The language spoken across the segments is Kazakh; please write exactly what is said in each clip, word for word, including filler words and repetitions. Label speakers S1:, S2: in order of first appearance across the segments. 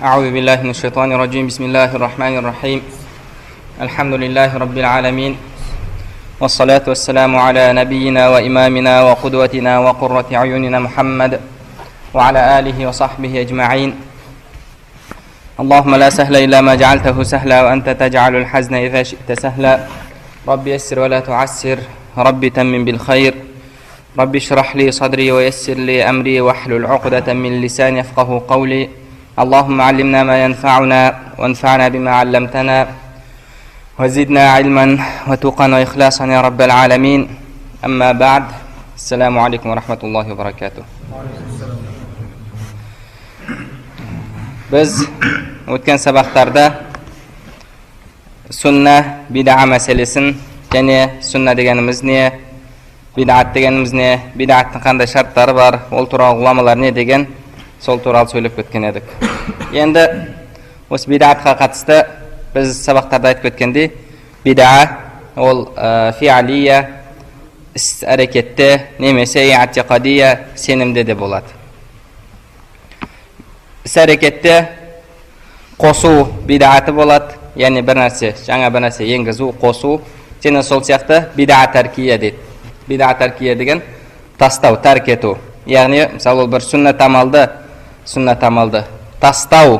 S1: أعوذ بالله من الشيطان الرجيم. بسم الله الرحمن الرحيم. الحمد لله رب العالمين، والصلاة والسلام على نبينا وإمامنا وقدوتنا وقرة عيوننا محمد وعلى آله وصحبه أجمعين. اللهم لا سهل إلا ما جعلته سهلا، وأنت تجعل الحزن إذا شئت سهلا. رب يسر ولا تعسر، رب تمم بالخير. رب اشرح لي صدري ويسر لي أمري واحلل عقدة من لساني يفقه قولي. اللهم علمنا ما ينفعنا وانفعنا بما علمتنا وزدنا علما وتقا وإخلاصا يا رب العالمين. أما بعد، السلام عليكم ورحمة الله وبركاته. Biz o'tgan sabaqlarda sunna bid'a masalasin, ya'ni sunna deganimiz ne, bid'at deganimiz ne, bid'atning qanday shartlari bor, ol turali ulamalar ne degan sol turali söylep ketken edik. Endi o'sha bid'atga qatısda biz sabaqlarda aytib ketgandek, bid'a ol fi'liya, hareketde, nemese i'tiqadiya, senimde de bo'ladi. Hareketde qo'shuv bid'ati bo'ladi, ya'ni bir narsa, жаңа bir narsa yengizu, qo'shuv, yana sol siyoqda bid'a tarkiya deydi. Bid'a tarkiya degan tastav, tark etu. Ya'ni misol bir sunnat amalda, sunnat amalda tastav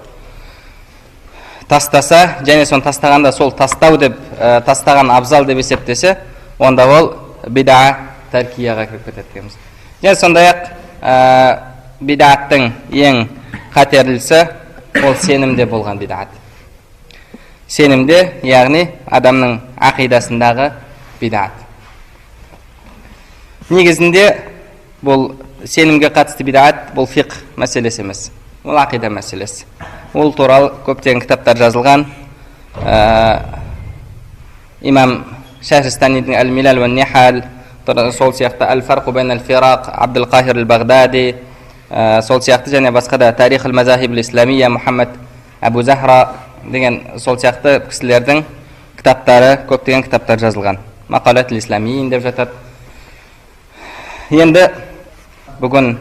S1: tastasa, және son tastaganda sol tastav deb tastagan afzal deb есептесе, onda ол bid'a tarkiyaga kirib ketadi ekенбиз. Және сондай-ақ bid'аттың ең қатерлісі ол сенімде болған bid'ат. Сенімде, яғни адамның ақидасындағы bid'at. Негізінде бұл сенімге қатысты bid'at бұл фиқх мәселесі емес, ол ақида мәселесі. Ол туралы көптеген кітаптар жазылған. Имам Шахристанидің Әл-Милал ва Нихал, сол сияқты Әл-Фарқу бәйн әл-Фирақ, Абдул-Қахир әл-Бағдади, сол сияқты және басқа да Тарих әл-Мазахиб әл-Исламия, Мухаммад Абу Захра деген сол сияқты кісілердің кітаптары, көптеген кітаптар жазылған. Мақалат әл-Исламиин деп жатады. Енді бүгін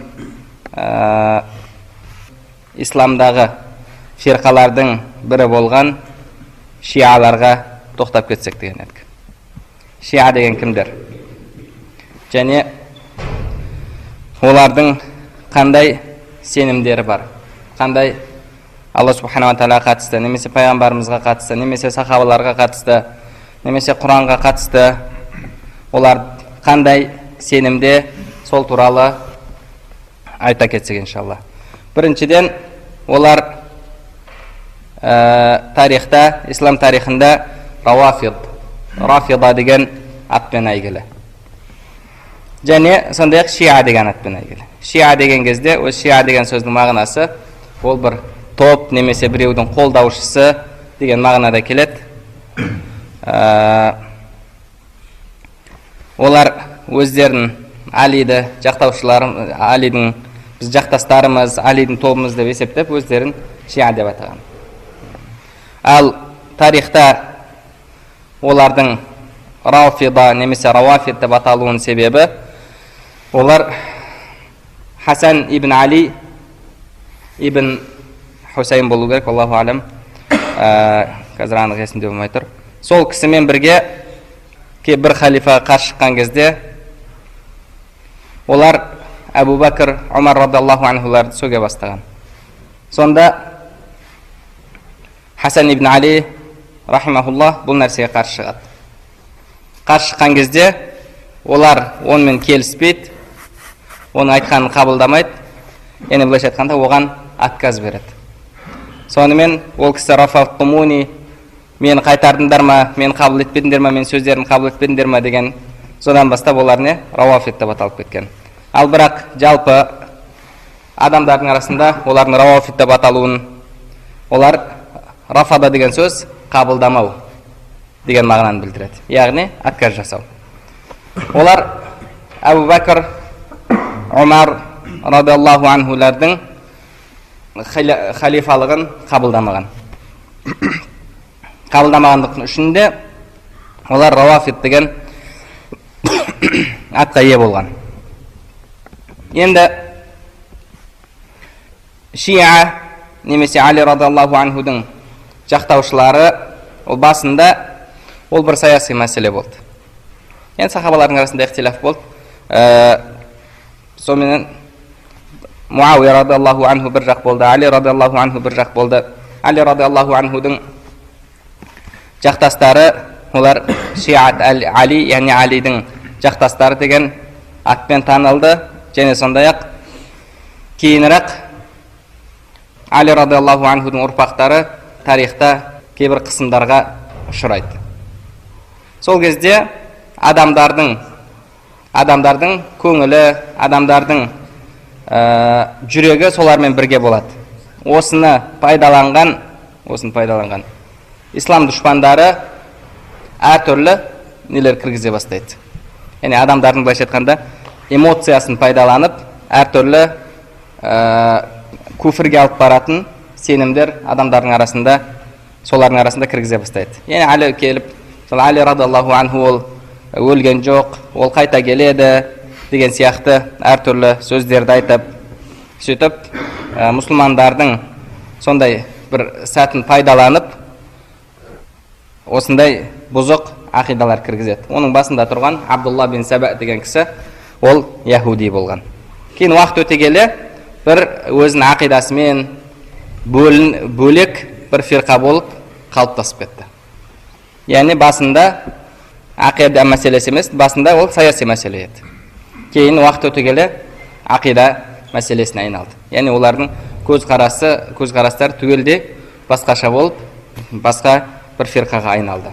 S1: исламдағы фирқалардың бірі болған шиаларға тоқтап кетсек деген едік. Шиа деген кімдер? Және олардың қандай сенімдері бар? Қандай Алла субханала тағала қатысты, немесе пайғамбарымызға қатысты, немесе сахабаларға қатысты, немесе Құранға қатысты, олар қандай сенімде, сол туралы айта кетсек иншалла. Біріншіден, олар тарихта, ислам тарихында равафид, рафида деген атпен әйгілі. Және сондай-ақ шиа деген атпен әйгілі. Шиа деген кезде, о шиа деген сөздің мағынасы ол бір топ немесе біреудің қолдаушысы деген мағынада келеді. Олар өздерін Алиді жақтаушылар, Алидің біз жақтастарымыз, Алидің тобымыз деп есептеп, өздерін шиа деп атаған. Ал тарихта олардың рафида немесе равафид деп аталуының себебі, олар Хасан ибн Али ибн Хусейн болу керек, Аллаху алам, қазір анық есімде болмай тұр. Сол кісімен бірге бір халифа қарсы шыққан кезде олар Абу Бакр, Умар радиаллаху анхуларды сөге бастаған. Сонда Хасан ибн Али рахимахуллах бұл нәрсеге қарсы шығады. Қарсы шыққан кезде олар онымен келіспейді, оның айтқанын қабылдамайды, яғни былайша айтқанда оған отказ береді. Сонымен ол кісі рафат тумуни, мені қайтардыңдар ма, мені қабыл етпедіңдер ма, мен сөздерін қабыл етпедіңдер ма деген, содан бастап олар не равафид деп аталып кеткен. Ал бірақ жалпы адамдардың арасында олардың равафид деп аталуын, олар рафада деген сөз қабылдамау деген мағынаны білдіреді, яғни отказ жасау. Олар Абу Бакр, Умар радиаллаху анхулардың халифалығын қабылдамаған. Қабылдамағандықтың үшінде олар равафид деген атқа ие болған. Енді шиа немесе Али радиаллаху анхудың жақтаушылары, ол басында ол бір саяси мәселе болды. Енді сахабалардың арасында ихтилаф болды. Сонымен Муауия радиаллаху анху бір жақ болды, Али радиаллаху анху бір жақ болды. Али радиаллаху анхудың жақтастары, олар Шиат Али, яғни Алидің жақтастары деген атпен танылды. Және сондай-ақ кейінірек Али радиаллаху анхудың ұрпақтары тарихта кейбір қысымдарға ұшырайды. Сол кезде адамдардың адамдардың көңілі, адамдардың ә, жүрегі солармен бірге болады. Осыны пайдаланған, осыны пайдаланған ислам дұшпандары әртүрлі нелер кіргізе бастайды. Яғни адамдардың былайша айтқанда эмоциясын пайдаланып, әртүрлі ә, күфірге алып баратын сенімдер адамдардың арасында, солардың арасында кіргізе бастайды. Яғни Али келіп, Али радиаллаху анху ол өлген жоқ, ол қайта келеді деген сияқты әртүрлі сөздерді айтып, сөйтіп ә, мұсылмандардың сондай бір сәтін пайдаланып, осындай бұзық ақидалар кіргізеді. Оның басында тұрған Абдулла бин Саба деген кісі, ол яхуди болған. Кейін уақыт өте келе бір өзінің ақидасымен бөлін, бөлек бір фирқа болып қалыптасып кетті. Яғни басында ақида мәселесі емес, басында ол саяси мәселе еді. Кейін уақыт өте келе ақида мәселесіне айналды. Яғни олардың көзқарасы, көзқарастары түгелде басқаша болып, басқа бір фирқаға айналды.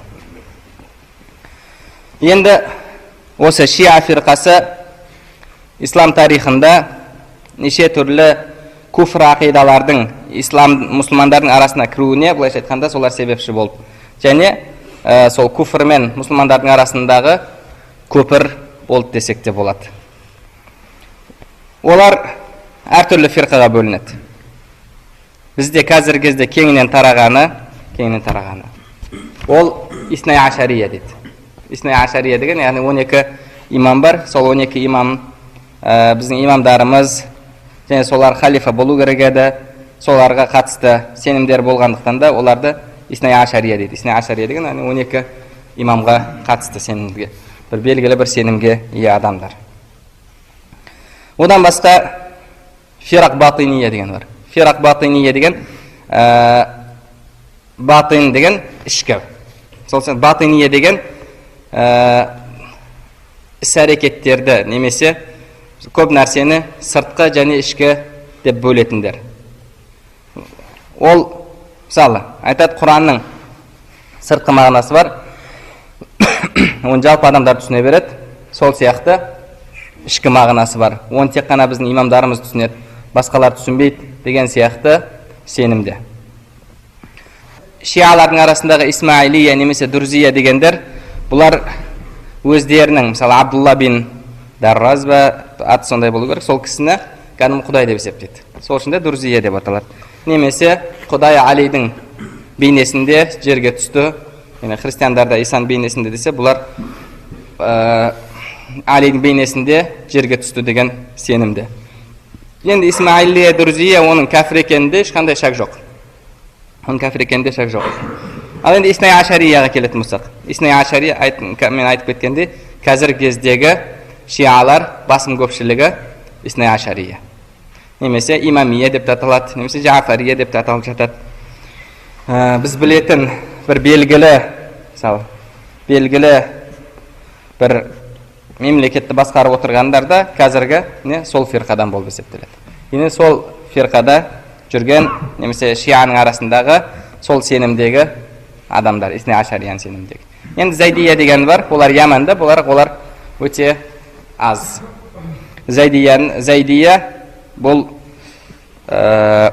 S1: Енді осы Шиа фирқасы ислам тарихында неше түрлі күфр ақидалардың ислам мұсылмандардың арасына кіруіне, былайша айтқанда, солар себепші болып. Және ә, сол күфр мен мұсылмандардың арасындағы көпір болды десек те болады. Олар әртүрлі фирқаға бөлінеді. Бізде қазіргі кезде кеңінен тарағаны, кеңінен тарағаны. Ол Иснай Ашария дейді. Иснай Ашария деген, яғни он екі имам бар. Сол он екі имам ә, біздің имамдарымыз, және солар халифа болу керек еді. Соларға қатысты сенімдер болғандықтан да оларды Иснай Ашария дейді. Иснай Ашария деген, яғни он екі имамға қатысты сенімге, бір белгілі бір сенімге ие адамдар. Одан басқа Фирак Батиния деген бар. Фирак Батиния деген ә, батин деген ішкі. Сол үшін Батиния деген ә, іс-әрекеттерді немесе көп нәрсені сыртқы және ішкі деп бөлетіндер. Ол, мысалы, айтады, Құранның сыртқы мағынасы бар, оны жалпы адамдар түсіне береді. Сол сияқты ішкі мағынасы бар. Оны тек қана біздің имамдарымыз түсінеді, басқалар түсінбейді деген сияқты сенімде. Шиалардың арасындағы Исмаилия немесе Дурзия дегендер, бұлар өздерінің, мысалы, Абдулла бин Дарраз ба, аты сондай болу керек, сол кісіні кәдімгі құдай деп есептейді. Сол үшін де Дурзия деп аталады. Немесе Құдай Алидің бейнесінде жерге түсті, яғни христиандарда Исаның бейнесінде десе, бұлар ә, Алидің бейнесінде жерге түсті деген сенімде. Енді Исмаилия Дурзия оның кәфір екенінде ешқандай шак жоқ. Оның кәфір екенінде шак жоқ. Ал енді Иснай Ашарияға келетін болсақ, Иснай Ашария, мен айтып кеткенде, қазіргі кездегі шиалар басым көпшілігі Иснай Ашария. Немесе Имамия деп аталады, немесе Жафария деп аталып жатады. Ә, біз білетін бір белгілі, мысалы, белгілі бір мемлекетті басқарып отырғандар да қазіргі не сол фирқадан болып есептеледі. Енді сол фирқада жүрген немесе шияның арасындағы сол сенімдегі адамдар, Иснай Ашарияның сенімдегі. Енді Зайдия деген бар, олар Яманда, олар олар өте аз. Зайдия, Зайдия бұл ә,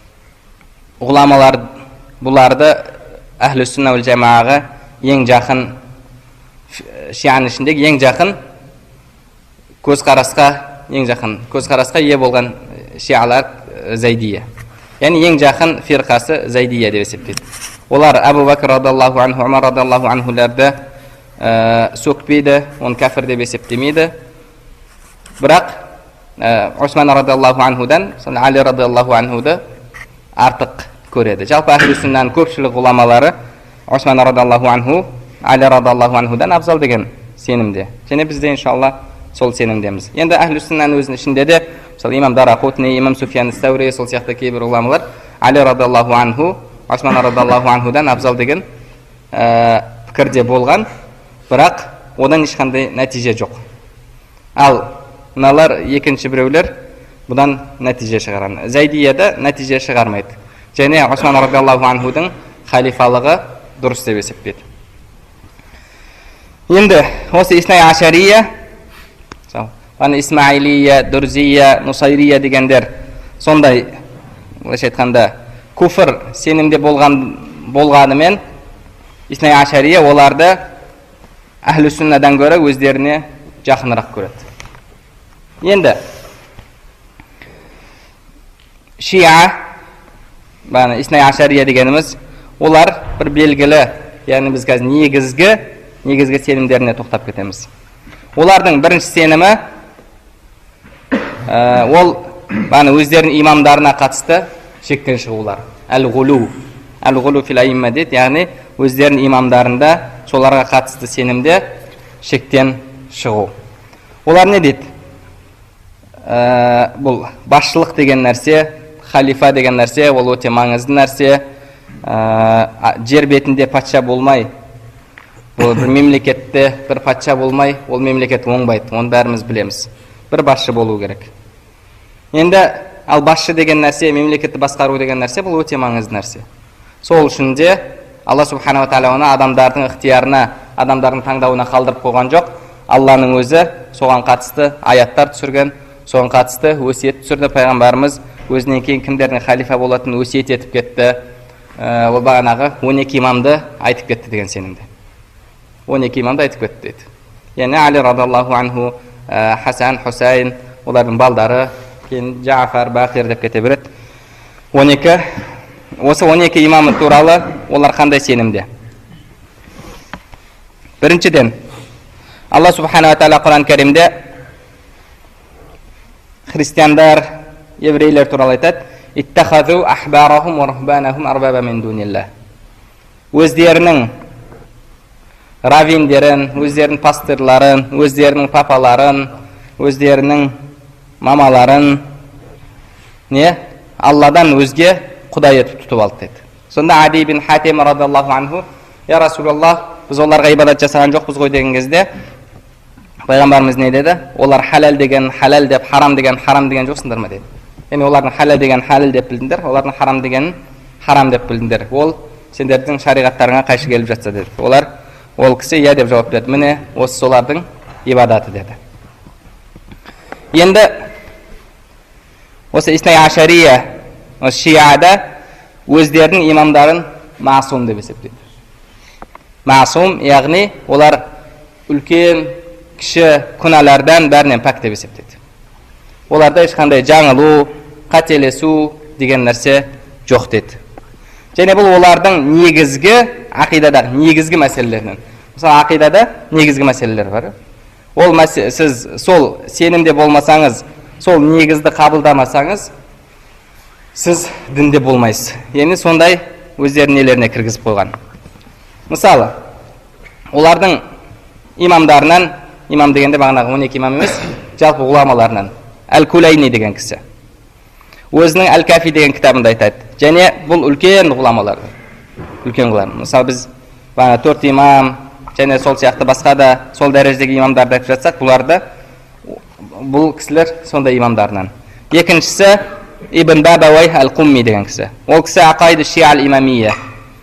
S1: ғұламалар бұларды әхлі сүнна вал жамааға ең жақын, шияның ішіндегі ең жақын көзқарасқа, ең жақын көзқарасқа ие болған шиалар Зайдия. Яғни ең жақын фирқасы Зайдия деп есептейді. Олар Абу Бакр радиаллаху анху, Умар радиаллаху анхуларды ә, сөкпейді, оны кәфір деп есептемейді. Бірақ ә, Усман радиаллаху анхудан, Али радиаллаху анхуды артық көреді. Жалпы ахли сүннаның көпшілік ғұламалары Осман радиаллаху анху, Али радиаллаху анхудан абзал деген сенімде. Және бізде иншалла сол сенімдеміз. Енді ахли сүннаның өзінің ішінде де, мысалы имам Дарақутни, имам Суфиян ас-Саури, сол сияқты кейбір ғұламалар Али радиаллаху анху, Осман радиаллаху анхудан абзал деген пікірде болған, бірақ одан ешқандай нәтиже жоқ. Ал мыналар екінші біреулер бұдан нәтиже шығарған. Зайдияда нәтиже шығармайды. Және Осман радиаллаху анхудың халифалығы дұрыс деп есептейді. Енді осы Иснай Ашария, Исмаилия, Дурзия, Нусайрия дегендер сондай, былайша айтқанда, күфір сенімде болған болғанымен Иснай Ашария оларды ахлі сүннадан гөрі өздеріне жақынырақ көреді. Енді Шиа, Иснай Ашария дегеніміз, олар бір белгілі, яғни біз қазір негізгі, негізгі сенімдеріне тоқтап кетеміз. Олардың бірінші сенімі, ол өздерінің имамдарына қатысты шектен шығулар. Әл-ғулу, әл-ғулу фил аимма дейді, яғни өздерінің имамдарында соларға қатысты сенімде шектен шығу. Олар не дейді? Бұл басшылық деген нәрсе, халифа деген нәрсе, ол өте маңызды нәрсе. Жер бетінде патша болмай, бұл бір мемлекетте бір патша болмай, ол мемлекет оңбайды, оны бәріміз білеміз. Бір басшы болу керек. Енді ал басшы деген нәрсе, мемлекетті басқару деген нәрсе, бұл өте маңызды нәрсе. Сол үшін де Алла субханала тағала оны адамдардың ықтиярына, адамдардың таңдауына қалдырып қойған жоқ. Алланың өзі соған қатысты аяттар түсірген, соған қатысты өсиет түсірді. Пайғамбарымыз өзінен кейін кімдердің халифа болатынын өсиет етіп кетті. Ол бағанағы он екі имамды айтып кетті деген сенімде. он екі имамды айтып кетті дейді. Яғни Али радиаллаху анху, Хасан, Хусайн, олардың балдары, кейін Жафар, Бақир деп кете береді. он екі Осы он екі имамы туралы олар қандай сенімде? Біріншіден, Алла субханала тағала Құран кәрімде христиандар, еврейлер туралы айтады: «Иттахазу ахбарахум ва рухбанахум арбаба мин дунилlah». Өздерінің раввиндерін, өздерінің пастырларын, өздерінің папаларын, өздерінің мамаларын не? Алладан өзге құдай етіп тұтып алды дейді. Сонда Ади бин Хатим радиаллаху анху: «Я Расулаллах, біз оларға ибадат жасаған жоқпыз ғой» деген кезде пайғамбарымыз не деді? Олар халал деген халал деп, харам деген харам деген жоқсыңдар ма деді. Яғни олардың халал деген халал деп білдіңдер, олардың харам деген харам деп білдіңдер. Ол сендердің шариғаттарыңа қайшы келіп жатса деді. Олар ол кісі иә деп жауап берді. Міне осы солардың ибадаты деді. Енді осы Иснай Ашария, осы Шиада өздерінің имамдарын маасум деп есептейді. Маасум, яғни олар үлкен, кіші күнәлардан бәрінен пәк деп есептейді. Оларда ешқандай жаңылу, қателесу деген нәрсе жоқ деді. Және бұл олардың негізгі, ақидадағы негізгі мәселелерінен. Мысалы, ақидада негізгі мәселелер бар. Ол мәселе, сіз сол сенімде болмасаңыз, сол негізді қабылдамасаңыз, сіз дінде болмайсыз. Яғни сондай өздерінің нелеріне кіргізіп қойған. Мысалы, олардың имамдарынан, имам дегенде бағанағы он екі имам емес, жалпы ғұламаларынан, Әл-Кулайни деген кісі өзінің Әл-Кафи деген кітабында айтады. Және бұл үлкен ғұламалар. Үлкен ғұлам. Мысалы, біз бағана төрт имам, және сол сияқты басқа да сол дәрежедегі имамдарды айтып жатсақ, бұларды бұл кісілер сондай имамдарынан. Екіншісі Ибн Бабауай Әл-Қумми деген кісі. Ол кісі Ақайды Шиа Ал-Имамия.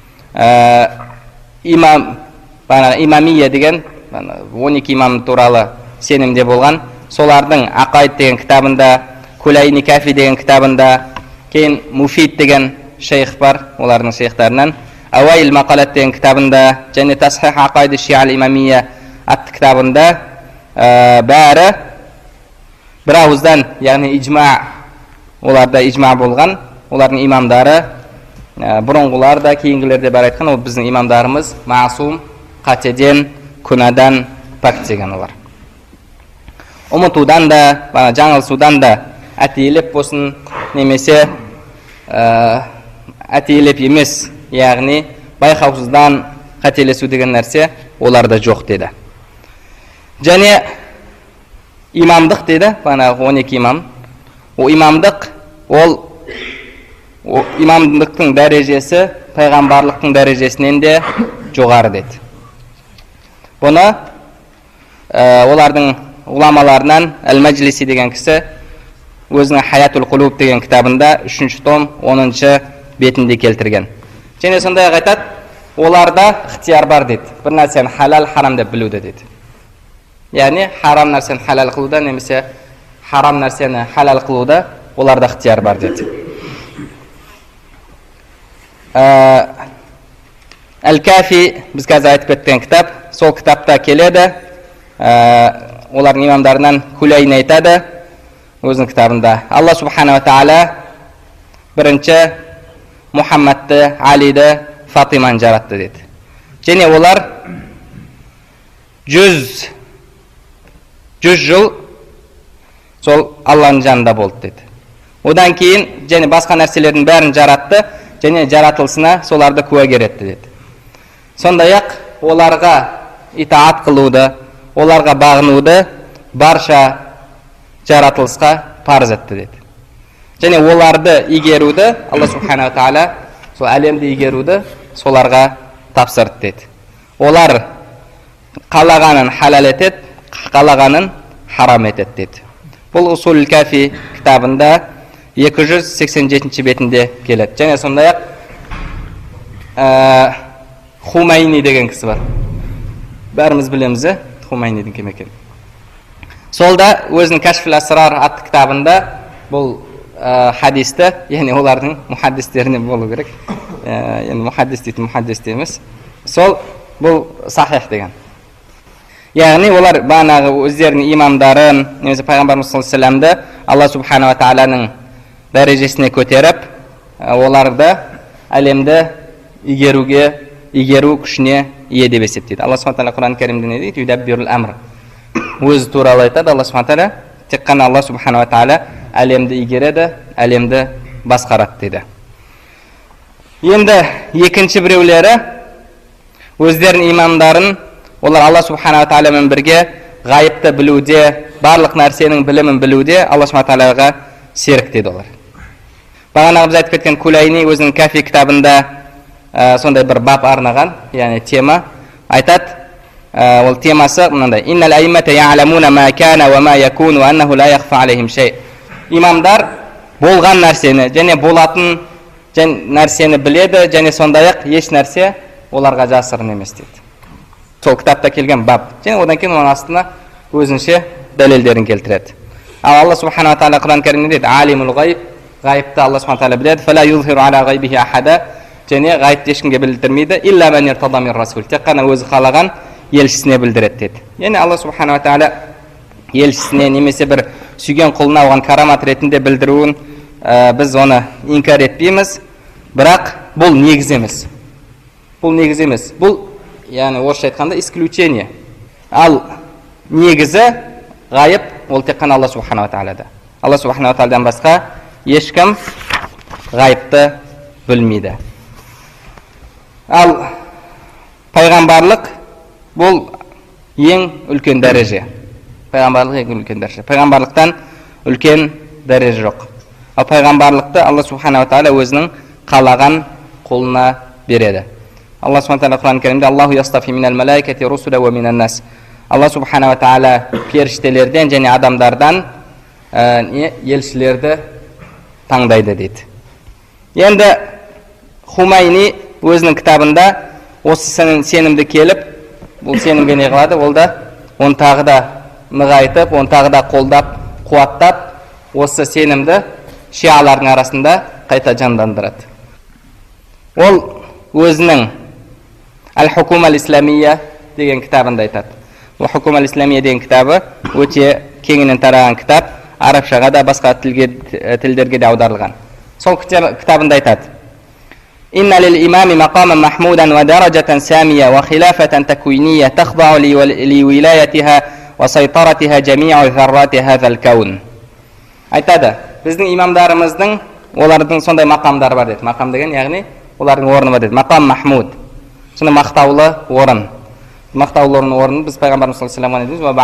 S1: Имам, имамия деген он екі имам туралы сенімде болған. Солардың Ақайд деген кітабында, Кулайни Кафи деген кітабында, кейін Муфид деген шейх бар, олардың шейхтарынан, Ауайл Мақалат деген кітабында, және Тасхих Ақайды Шиа Ал-Имамия атты кітабында бәрі бір ауыздан, яғни иджма, оларда иджма болған, олардың имамдары, бұрынғылар да, кейінгілер де бәрі айтқан, ол біздің имамдарымыз маасум, қатеден, күнәдан пәк деген олар. Ұмытудан да, жаңылсудан да, әтейіліп болсын, немесе әтейлеп емес, яғни байқаусыздан қателесу деген нәрсе оларда жоқ деді. Және имамдық деді, бағанағы он екі имам. О имамдық ол имамдықтың дәрежесі пайғамбарлықтың дәрежесінен де жоғары деді. Бұны олардың ғұламаларынан Әл-Мәжлиси деген кісі өзінің Хаятул Құлуб деген кітабында үшінші том оныншы бетінде келтірген. Және сондай айтады, оларда ықтияр бар дейді. Бір нәрсені халал, харам деп білуді дейді. Яғни харам нәрсені халал қылуда, немесе харам нәрсені халал қылуда оларда ықтияр бар дейді. Әл-Кафи біз қазір айтып кеткен кітап, сол кітапта келеді. Олардың имамдарынан Хулайни айтады өзінің кітабында. Алла субхана ва тағала бірінші Мұхаммадты, Алиді, Фатиманы жаратты деді. Және олар жүз жүз жыл сол Алланың жанында болды деді. Одан кейін және басқа нәрселердің бәрін жаратты, және жаратылысына соларды куәгер етті деді. Сондай-ақ оларға итаат қылуды, оларға бағынуды барша жаратылысқа парыз етті деді. Және оларды игеруді, Алла субхана ва тағала сол әлемді игеруді соларға тапсырды деді. Олар қалағанын халал етеді, қалағанын харам етеді деді. Бұл Усул Кафи кітабында екі жүз сексен жетінші бетінде келеді. Және сондай-ақ Хумайни деген кісі бар. Бәріміз білеміз, Хумайнидің кім екенін. Сол да өзінің Кашфул Асрар атты кітабында бұл хадисті, яғни олардың мұхаддистеріне болу керек. Яғни мұхаддис дейді, мұхаддис дейміз. Сол бұл сахих деген. Яғни олар бағанағы өздерінің имамдарын, немесе пайғамбарымыз саллаллаху алейхи ва саллямды Алла субхана ва тағаланың дәрежесіне көтеріп, оларды әлемді игеруге, игеру күшіне ие деп есептейді. Алла субхана ва тағала Құран кәрімде не дейді? Юдаббирул амр. Өзі туралы айтады Алла субхана ва тағала, тек қана Алла субхана ва тағала әлемді игереді, әлемді басқарады дейді. Енді екінші біреулері өздерінің имамдарын, олар Алла субхана ва тағаламен бірге ғайыпты білуде, барлық нәрсенің білімін білуде Алла субхана ва тағалаға серік дейді олар. Бағанағы біз айтып кеткен Хулайни өзінің Кафи кітабында сондай бір бап арнаған, яғни тема айтады. Ол темасы мынандай: Иннал аиммата я'ламуна ма кана ва ма якуну ва аннаху ла яхфа алейхим шей. Имамдар болған нәрсені және болатын нәрсені біледі, және сондай-ақ еш нәрсе оларға жасырын емес дейді. Сол кітапта келген бап. Және одан кейін оның астына өзінше дәлелдерін келтіреді. Ал Алла субхана ва тағала Құран кәрімде дейді: Алимул ғайб, ғайыпты Алла субхана ва тағала біледі. Фала юзхиру ала ғайбихи ахада, және ғайыпты ешкімге білдірмейді. Илля ман иртада мин расул, тек қана өзі қалаған елшісіне білдіреді дейді. Яғни Алла субхана ва тағала елшісіне немесе бір сүйген құлына оған карамат ретінде білдіруін біз оны инкар етпейміз, бірақ бұл негіз емес. Бұл негіз емес. Бұл, яғни орысша айтқанда, исключение. Ал негізі ғайып ол тек қана Алла субхана ва тағалада. Алла субхана ва тағаладан басқа ешкім ғайыпты білмейді. Ал пайғамбарлық бұл ең үлкен дәреже. Пайғамбарлық ең үлкен дәреже. Пайғамбарлықтан үлкен дәреже жоқ. Ал пайғамбарлықты Алла субхана ва тағала өзінің қалаған құлына береді. Алла субхана ва тағала Құран кәрімде: Аллаху ястафи минал малайкати русула ва минан нас. Алла субхана ва тағала періштелерден және адамдардан елшілерді таңдайды дейді. Енді Хумайни өзінің кітабында осы сенімді келіп, бұл сенімге не қылады? Ол да оны тағы да нығайтып, оны тағы да қолдап, қуаттап, осы сенімді шиалардың арасында қайта жандандырады. Ол өзінің Әл-Хукума Ал-Исламия деген кітабында айтады. Ол Хукума Ал-Исламия деген кітабы өте кеңінен тараған кітап, арабшаға да басқа тілдерге де аударылған. Сол кітабында айтады: Инна лил имами мақаман махмудан ва даражатан самия ва хилафатан такуиния тахбау ли вилаятиха ва сайтаратиха жамиу заррати хазал каун. Айтады, біздің имамдарымыздың олардың сондай мақамдары бар деді. Мақам деген яғни олардың орны бар деді. Мақам Махмуд. Сонда мақтаулы орын. Мақтаулы орын біз пайғамбарымыз саллаллаху алейхи ва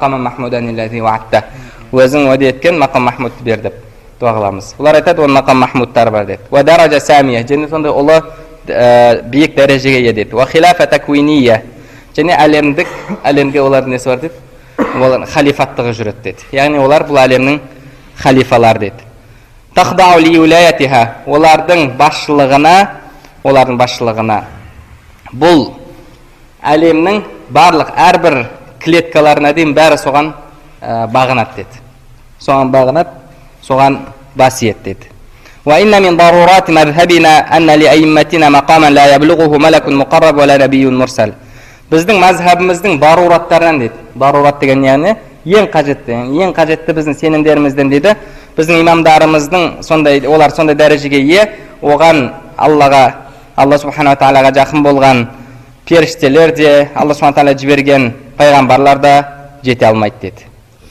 S1: саллям өзің уәде еткен мақам Махмудты бер деп дуа қыламыз. Олар айтады, оның мақам Махмудтары бар деді. Ва даража самия, және сондай ұлы биік дәрежеге ие деді. Ва хилафа таквиния, және әлемдік әлемге олардың несі бар деді. Олар халифаттығы жүреді деді. Яғни олар бұл әлемнің халифалар деді. Тахдау ли уляятиха, олардың басшылығына, олардың басшылығына. Бұл әлемнің барлық әрбір клеткаларына дейін бәрі соған бағынат деді. Соған бағынат, соған басиет деді. Ва инна мин дарурати мазхабина анна ли аимматина мақаман ла яблуғуху малакун муқарраб ва ла набиюн мурсал. Біздің мазхабымыздың барураттарынан деді. Барурат деген яғни ең қажетті, ең қажетті біздің сенімдерімізден дейді. Біздің имамдарымыздың сондай, олар сондай дәрежеге ие, оған Аллаға, Алла субхана тағалаға жақын болған періштелер де, Алла субхана тағала жіберген пайғамбарлар да жете алмайды деді.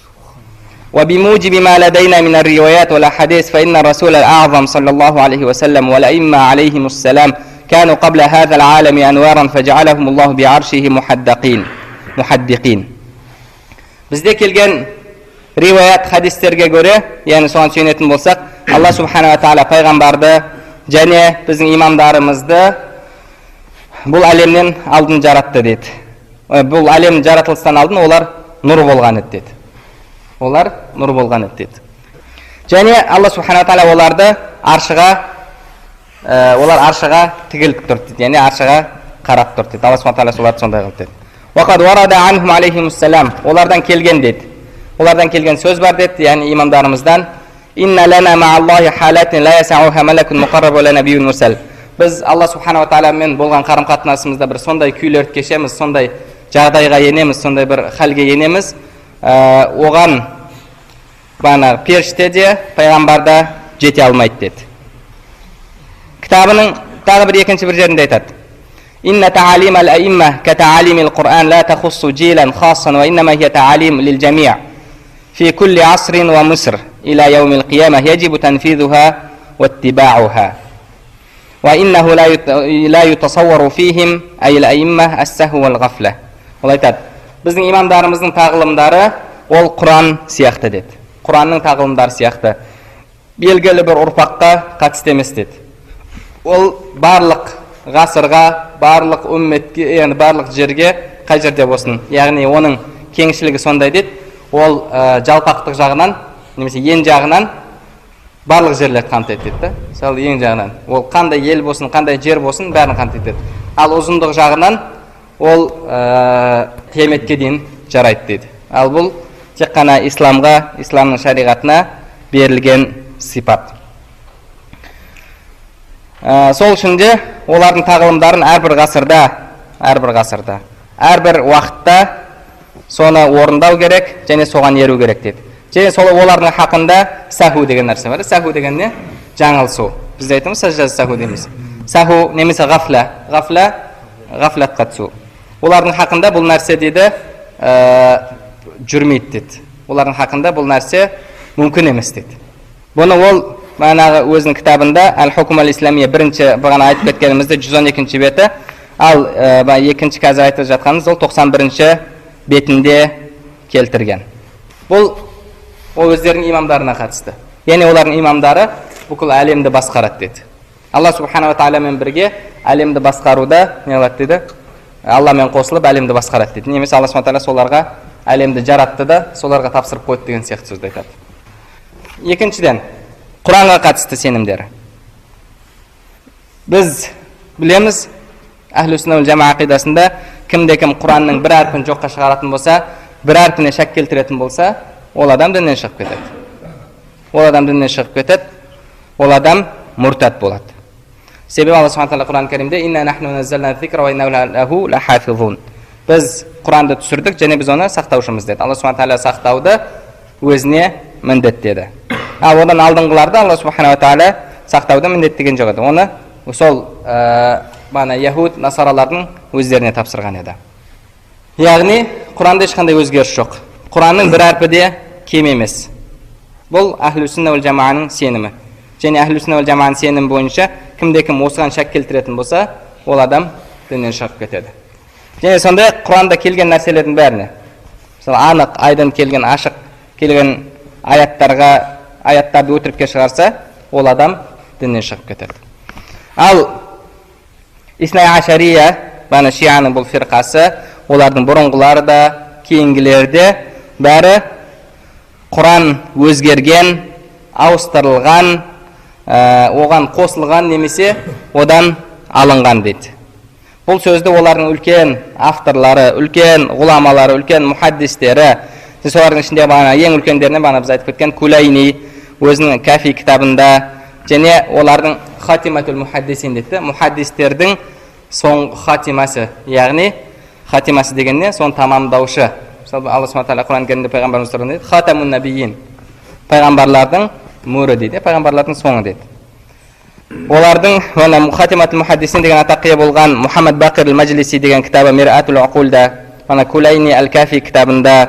S1: وبموجب ما لدينا من الروايات والأحاديث فإن الرسول الأعظم صلى الله عليه وسلم والأئمة عليهم السلام كانوا قبل هذا العالم أنوارا فجعلهم الله بعرشه محدقين محدقين. Бізде келген риуаят хадистерге көре, яғни соған сүйенетін болсақ, Алла субхана ва тағала пайғамбарды және біздің имамдарымызды бұл әлемнен алдын жаратты деді. Бұл әлем жаратылыстан алдын олар нұр болған еді деді. Олар нұр болған еді деді. Және Алла субхана ва тағала оларды аршыға, олар аршыға тігіліп тұрды деді. Яғни аршыға қарап тұрды деді. Алла субхана ва тағала соларды сондай қылды деді. Вақад варада анхум алейхимуссалам, олардан келген деді. Олардан келген сөз бар деді, яғни имамдарымыздан. Инна лана мааллахи халатин ла ясауха малакун муқарраб ва ла набиюн мурсал. Біз Алла субхана ва тағаламен болған қарым қатынасымызда бір сондай күйлерді кешеміз, сондай жағдайға енеміз, сондай бір халге енеміз. Оған бана періште де, пайғамбар да жете алмайды деді. Кітабының тағы бір екінші бір жерінде айтады. Инна таалим ал-аимма ка таалимил Qur'an ла тахуссу джилан хассан ва иннама хия таалим лил джамиъ фи кулли асрин ва миср иля яумил қияма яджибу танфизуха ва иттибауха ва иннаху ла ютасаввару фихим ай ал-аимма ас-саху вал гафла. Ол айтады, біздің имамдарымыздың тағылымдары ол Құран сияқты деді. Құранның тағылымдары сияқты белгілі бір ұрпаққа қатысты емес деді. Ол барлық ғасырға, барлық үмметке, яғни барлық жерге, қай жерде болсын, яғни оның кеңшілігі сондай деді. Ол жалпақтық жағынан, немесе ең жағынан барлық жерлерді қамтиды деді. Мысалы ең жағынан, ол қандай ел болсын, қандай жер болсын, бәрін қамтиды деді. Ал ұзындық жағынан ол қияметке дейін жарайды деді. Ал бұл тек қана исламға, исламның шариғатына берілген сипат. Сол үшін де олардың тағылымдарын әрбір ғасырда, әрбір ғасырда, әрбір уақытта соны орындау керек және соған еру керек деді. Және сол олардың хақында саху деген нәрсе бар. Саху деген не? Жаңылсу. Біз айтамыз сажда саху дейміз. Саху немесе ғафла, ғафла, ғафлатқа түсу. Олардың хақында бұл нәрсе дейді жүрмейді деді. Олардың хақында бұл нәрсе мүмкін емес деді. Бұны ол манағы өзінің кітабында Әл-Хукм әл-Исламия бірінші бағана айтып кеткенімізде жүз он екінші беті, ал екінші қазір айтып жатқанымыз ол тоқсан бірінші бетінде келтірген. Бұл ол өздерінің имамдарына қатысты. Яғни олардың имамдары бүкіл әлемді басқарады деді. Алла субхана ва тағаламен бірге әлемді басқаруда не қылады деді? Алламен қосылып әлемді басқарады деді. Немесе Алла субхана ва тағала соларға әлемді жаратты да соларға тапсырып қойды деген сияқты сөзді айтады. Екіншіден, Құранға қатысты сенімдері. Біз білеміз, Ахлу сүнна вал жамаа ақидасында кімде-кім Құранның бір әрпін жоққа шығаратын болса, бір әрпіне шәк келтіретін болса, ол адам діннен шығып кетеді. Ол адам діннен шығып кетеді, ол адам мұртат болады. Себебі Алла субхана тағала Құран кәрімде инна нахну наззална зикра ва инна лаху лахафизун. Біз Құранды түсірдік және біз оны сақтаушымыз деді. Алла субхана тағала сақтауды өзіне міндеттеді. Ал одан алдыңғыларды Алла субхана ва тағала сақтауды міндеттеген жоқ еді. Оны сол бана яхуд, насаралардың өздеріне тапсырған еді. Яғни Құранда ешқандай өзгеріс жоқ. Құранның бір әрпі де кем емес. Бұл Ахлу сүнна вал жамааның сенімі. және әхлі сүнна уәл жамағаның сенімі бойынша кімде кім осыған шәк келтіретін болса, ол адам діннен шығып кетеді. Және сондай Құранда келген нәрселердің бәріне, мысалы анық, айдын келген, ашық келген аяттарға, аяттарды өтірікке шығарса, ол адам діннен шығып кетеді. Ал Исна Ашария, бана Шияның бұл фирқасы, олардың бұрынғылары да, кейінгілері де бәрі Құран өзгерген, ауыстырылған, оған қосылған немесе одан алынған дейді. Бұл сөзді олардың үлкен авторлары, үлкен ғұламалары, үлкен мұхаддистері, солардың ішінде бағана ең үлкендерінен бағана біз айтып кеткен Кулайни өзінің Кафи кітабында, және олардың Хатиматул Мухаддисин дейді. Мұхаддистердің соңғы хатимасы, яғни хатимасы дегенне соны тамамдаушы. Алла Субхана тағала Құран кәрімде пайғамбарымыз туралы дейді, Хатамун набийин, пайғамбарлардың мөрі дейді, пайғамбарлардың соңы дейді. Олардың Хатиматул Мухаддисин деген атақия болған Мухаммад Бақир ал-Маджлиси деген кітабы Мир'атул Уқулда, Кулайни ал-Кафи кітабында,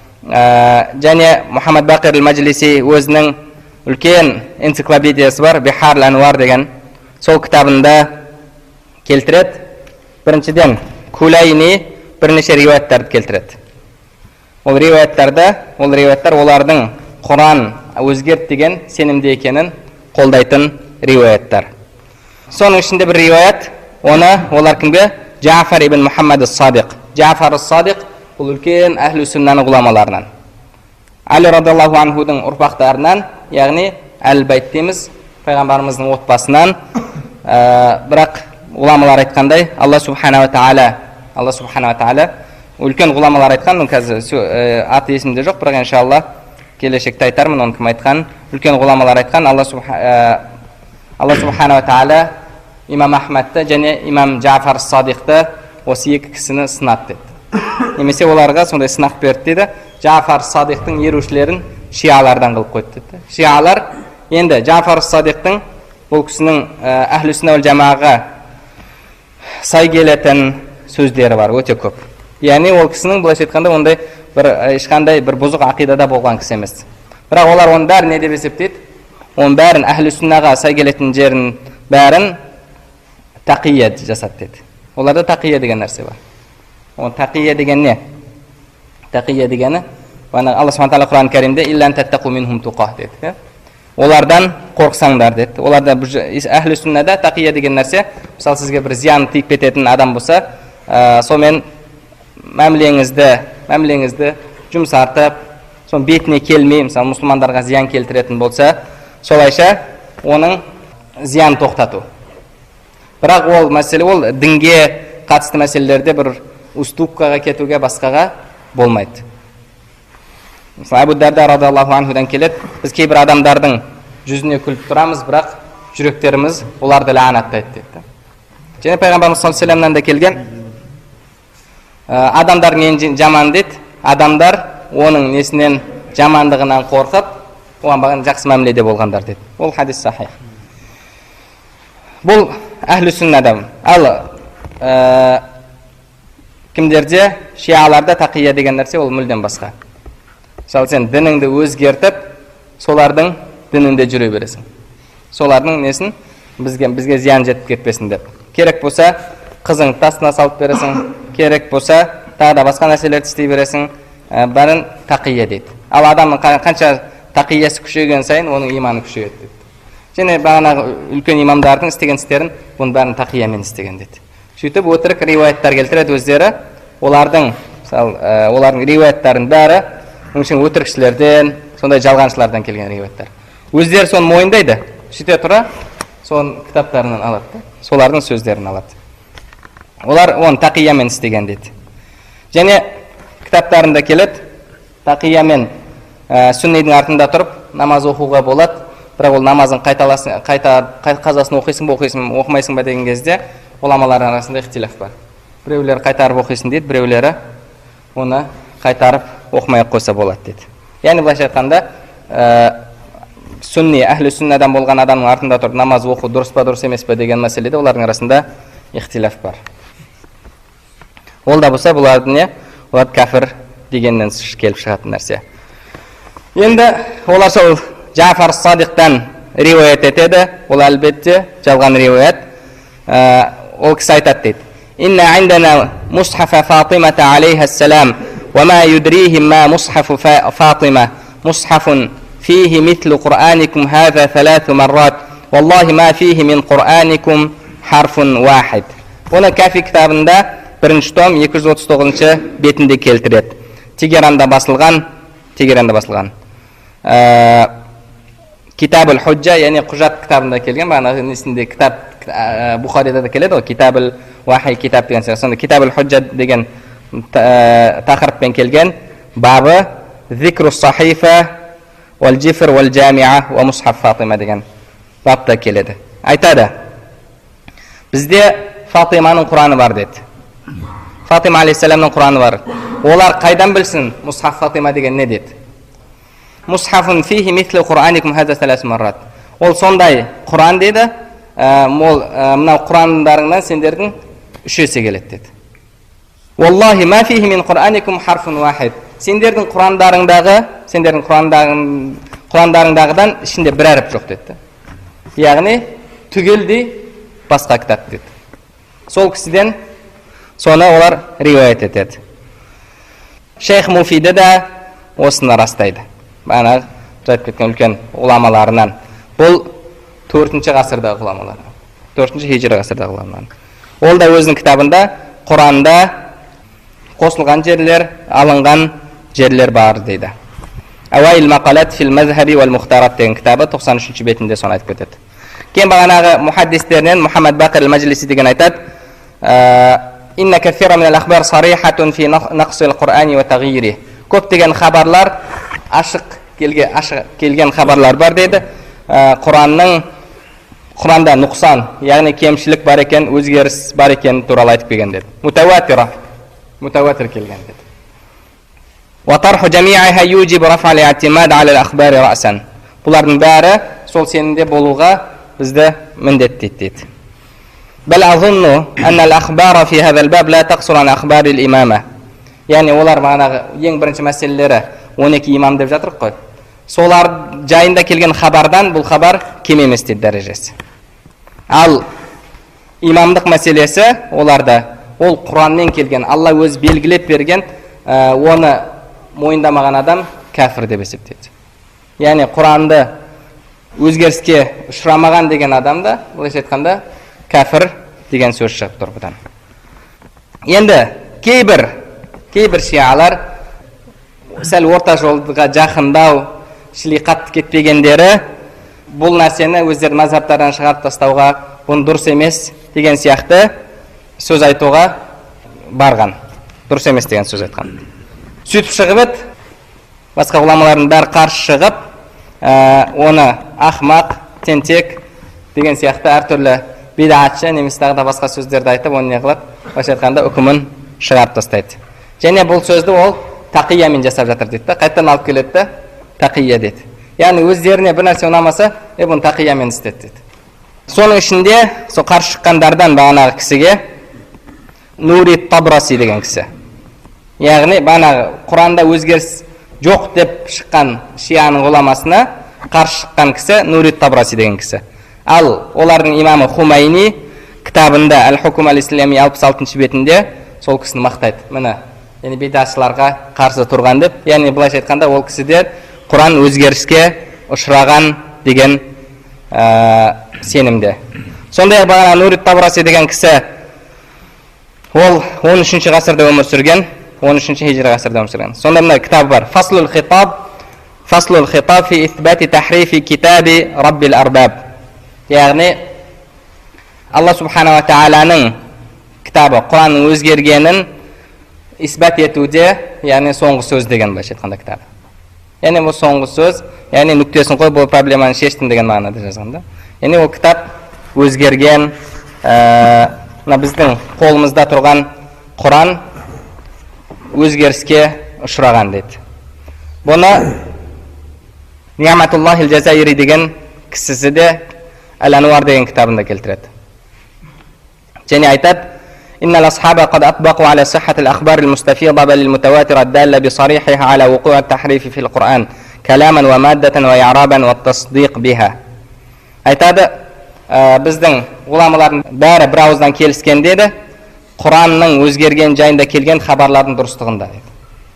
S1: және Мухаммад Бақир ал-Маджлиси өзінің үлкен энциклопедиясы бар, Бихар ал-Анвар деген, сол кітабында келтіреді. Біріншіден Кулайни бірнеше риуаяттарды келтіреді. Ол риуаяттарда, ол риуаяттар олардың Құран өзгерді деген сенімде екенін қолдайтын риуаяттар. Соның ішінде бір риуаят, оны олар кімге? Джафар ибн Мухаммад ас-Садиқ. Джафар ас-Садиқ бұл үлкен әхлі сүннаның ғұламаларынан. Али радиаллаху анхудың ұрпақтарынан, яғни әл-Байт дейміз, пайғамбарымыздың отбасынан. Бірақ ғұламалар айтқандай, Алла Субхана ва Тағала, Алла Субхана ва Тағала үлкен ғұламалар айтқан, қазір аты есімде жоқ, бірақ иншалла келешекте айтармын оны кім айтқан. Үлкен ғұламалар айтқан, Алла Субхана ва Тағала имам Ахмадты және имам Джафар ас-Садиқты осы екі кісіні сынады деді. Немесе оларға сондай сынақ берді дейді. Джафар ас-Садиқтың ерушілерін шиалардан қылып қойды деді. Шиалар енді Джафар ас-Садиқтың бұл кісінің әхлі сүнна уәл жамағаға сай келетін сөздері бар, өте көп. Яғни ол кісінің былайша айтқанда ондай бір ешқандай бір бұзық ақидада болған кісі емес. Бірақ олар оның бәрін не деп есептейді? Оның бәрін әхлі сүннаға сай келетін жерін бәрін тақия жасады деді. Оларда тақия деген нәрсе бар. Ол тақия деген не? Тақия дегені Алла Субхана тағала Құран кәрімде иллан таттақу минхум туқах деді. Олардан қорықсаңдар деді. Оларда әхлі сүннада тақия деген нәрсе, мысалы сізге бір зиян тиіп кететін адам болса, сонымен мәмілеңізді, мәмілеңізді жұмсартып, сон бетіне келмей, мысалы мұсылмандарға зиян келтіретін болса, солайша оның зиян тоқтату. Бірақ ол мәселе, ол дінге қатысты мәселелерде бір уступкаға кетуге басқаға болмайды. Мысалы Абу Дарда радиаллаху анхудан келеді, біз кейбір адамдардың жүзіне күліп тұрамыз, бірақ жүректеріміз оларды лағнаттайды деді. Және пайғамбарымыз саллаллаху алейхи ва саллямнан да келген, адамдар нен жаман дейді, адамдар оның несінен жамандығынан қорқып, оған бағын жақсы мәміледе болғандар дейді. Ол хадис сахих. Бұл әхлі сүннада. Ал кімдерде, шиаларда тақия деген нәрсе ол мүлден басқа. Мысалы сен дініңді өзгертіп, солардың дінінде жүре бересің. Солардың несін бізге, бізге зиян жетіп кетпесін деп. Керек болса, қызың тасына салып бересің, керек болса, тағы да басқа нәрселерді істей бересің, бәрін тақия дейді. Ал адамның қанша тақиясы күшейген сайын, оның иманы күшейеді дейді. Және бағанағы үлкен имамдардың істеген істерін, бұның бәрін тақиямен істеген дейді. Сөйтіп өтірік риуаяттар келтіреді өздері, олардың, олардың риуаяттарын бәрі өңшін өтірікшілерден, сондай жалғаншылардан келген риуаяттар. Өздері соны мойындайды, сөйте тұра, соның кітаптарынан алады, солардың сөздерін алады. Олар оны тақиямен істеген дейді. Және кітаптарында келеді, тақиямен сүннидің артында тұрып, намаз оқуға болады, бірақ ол намазын қайта қазасын оқисың ба, оқисың, оқымайсың ба деген кезде ғұламалар арасында ихтилаф бар. Біреулер қайтарып оқисың дейді, біреулері оны қайтарып оқымай қойса болады дейді. Яғни былайша айтқанда, сүнни, әхлі сүннадан болған адамның артында тұрып намаз оқу дұрыс па, дұрыс емес пе деген мәселеде олардың арасында ихтилаф бар. Ол да болса, бұлардың не? Олар кәфір дегеннен келіп шығатын нәрсе. Енді олар сол Джафар ас-Садиқтан риуаят етеді, ол әлбетте жалған риуаят. Ол кісі айтады дейді: инна индана мусхафа Фатимата алейхиссалам, ва ма юдрихим ма мусхафу Фатима, мусхафун фихи мислу Кур'аникум хаза саласу маррат, валлахи ма фихи мин Кур'аникум харфун вахид. Оны Кафи кітабында бірінші том екі жүз отыз тоғызыншы бетінде келтіреді. Тегеранда басылған, Тегеранда басылған. Китабул Худжа, яғни құжат кітабында келген, бағана несінде кітап Бухарида да келеді ғой, Китабул Вахи китап деген сияқты. Сонда Китабул Худжа деген тақырыппен келген, бабы зикру сахифа вал джифр вал джамиа ва мусхаф Фатима деген бапта келеді. Айтады: бізде Фатиманың Құраны бар деді. Фатима алейхиссаламның Құраны бар. Олар қайдан білсін мусхаф Фатима деген не деді? Мусхафун фихи мислу Кур'аникум хаза саласу маррат. Ол сондай Құран деді, мол мынау Құрандарыңнан сендердің үш есе келеді деді. Валлахи ма фихи мин Кур'аникум харфун вахид. Сендердің Құрандарыңдағы, сендердің Құрандарың Құрандарыңдағыдан ішінде бір әріп жоқ деді. Яғни түгелдей басқа кітап деді. Сол кісіден соны олар риуаят етеді. Шейх Муфиді да осыны растайды. Бағана жатып кеткен үлкен ғұламаларынан. Бұл төртінші ғасырдағы ғұламалар. төртінші хижра ғасырдағы ғұламалар. Ол да өзінің кітабында Құранда қосылған жерлер, алынған жерлер бар дейді. Ауайл мақалат фил мазхаби вал мухтарат деген кітабы тоқсан үшінші бетінде соны айтып кетеді. Кейін бағанағы мухаддистерінен Мухаммад Бақир ал-Маджлиси деген айтады: инна кафира мин ал-ахбар сарихатун фи нақсил Құр'ани ва тағйири. Көптеген хабарлар, ашық келген, ашық келген хабарлар бар дейді. Құранның Құранда нұқсан, яғни кемшілік бар екен, өзгеріс бар екен туралы айтып келген деді. Мутаватира, мутаватир келген деді. Ва тарху жами'аха юджиб раф'a al-i'timad 'ala al-akhbari ra'san. Бұлардың бәрі сол сенімде болуға бізді міндеттейді дейді. Бәл азунну анна al-akhbara fi hadha al-bab la taqsur an akhbari al-imama. Яғни олар бағанағы ең бірінші мәселелері он екі имам деп жатыр қой. Солар жайында келген хабардан бұл хабар кем емес дейді дәрежесі. Ал имамдық мәселесі оларда ол Құранмен келген, Алла өз белгілеп берген, оны мойындамаған адам кәфір деп есептейді. Яғни Құранды өзгеріске ұшырамаған деген адамда, былайша айтқанда, кәфір деген сөз шығып тұр бұдан. Енді кейбір кейбір шиалар сәл орта жолға жақындау, шили қатты кетпегендері бұл нәрсені өздері мазхабтардан шығарып тастауға, бұны дұрыс емес деген сияқты сөз айтуға барған. Дұрыс емес деген сөз айтқан. Сөйтіп шығып еді, басқа ғұламалардың бәрі қарсы шығып, оны ахмақ, тентек деген сияқты әртүрлі бидатшы, немесе тағы да басқа сөздерді айтып, оны не қылып, басқа айтқанда үкімін шығарып тастайды. Және бұл сөзді ол тақиямен жасап жатыр дейді. Қайттан алып келеді, тақия дейді. Яғни өздеріне бір нәрсе ұнамаса, е бұны тақиямен істеді дейді. Соның ішінде сол қарсы шыққандардан бағанағы кісіге Нури Табраси деген кісі. Яғни бағанағы Құранда өзгеріс жоқ деп шыққан шияның ғұламасына қарсы шыққан кісі Нури Табраси деген кісі. Ал олардың имамы Хумайни кітабында Әл-Хукум әл-Ислами алпыс алтыншы бетінде сол кісіні мақтайды. Міне, яғни бидатшыларға қарсы тұрған деп, яғни былайша айтқанда ол кісідер Құран өзгеріске ұшыраған деген сенімде. Сондай бағана Нури Табраси деген кісі ол он үшінші ғасырда өмір сүрген, он үшінші хижра ғасырда өмір сүрген. Сонда мына кітап бар. Фаслул хитаб, Фаслул хитаб фи исбати тахрифи китаби Раббил арбаб. Яғни Алла субхана ва тааланың кітабы Құранның өзгергенін исбат етуде, яғни соңғы сөз деген былайша айтқанда кітап. Яғни бұл соңғы сөз, яғни нүктесін қой, бұл проблеманы шештім деген мағынада жазғанда. Яғни ол кітап өзгерген, мына біздің қолымызда тұрған Құран өзгеріске ұшыраған дейді. Бұны Ниаматуллахи ал-Джазайри деген кісісі де Әл-Ануар деген кітабында келтіреді. Және айтады: إن الأصحاب قد أطبقوا على صحة الأخبار المستفيضة بل المتواترة الدالة بصريحها على وقوع التحريف في القرآن كلاما ومادة وإعرابا والتصديق بها. Айтады, біздің ғұламалардың бәрі бір ауыздан келіскен деді, Құранның өзгерген жайында келген хабарлардың дұрыстығында деді.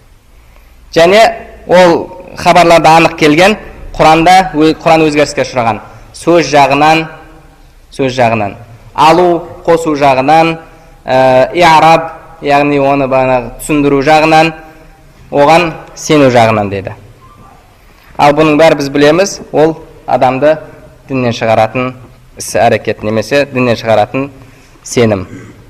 S1: Және ол хабарларда анық келген, Құранда Құран өзгеріске ұшыраған. Сөз жағынан, сөз жағынан, алу, қосу жағынан, иараб, яғни оны түсіндіру жағынан, оған сену жағынан деді. Ал бұның бәрі біз білеміз, ол адамды діннен шығаратын іс әрекет немесе діннен шығаратын сенім.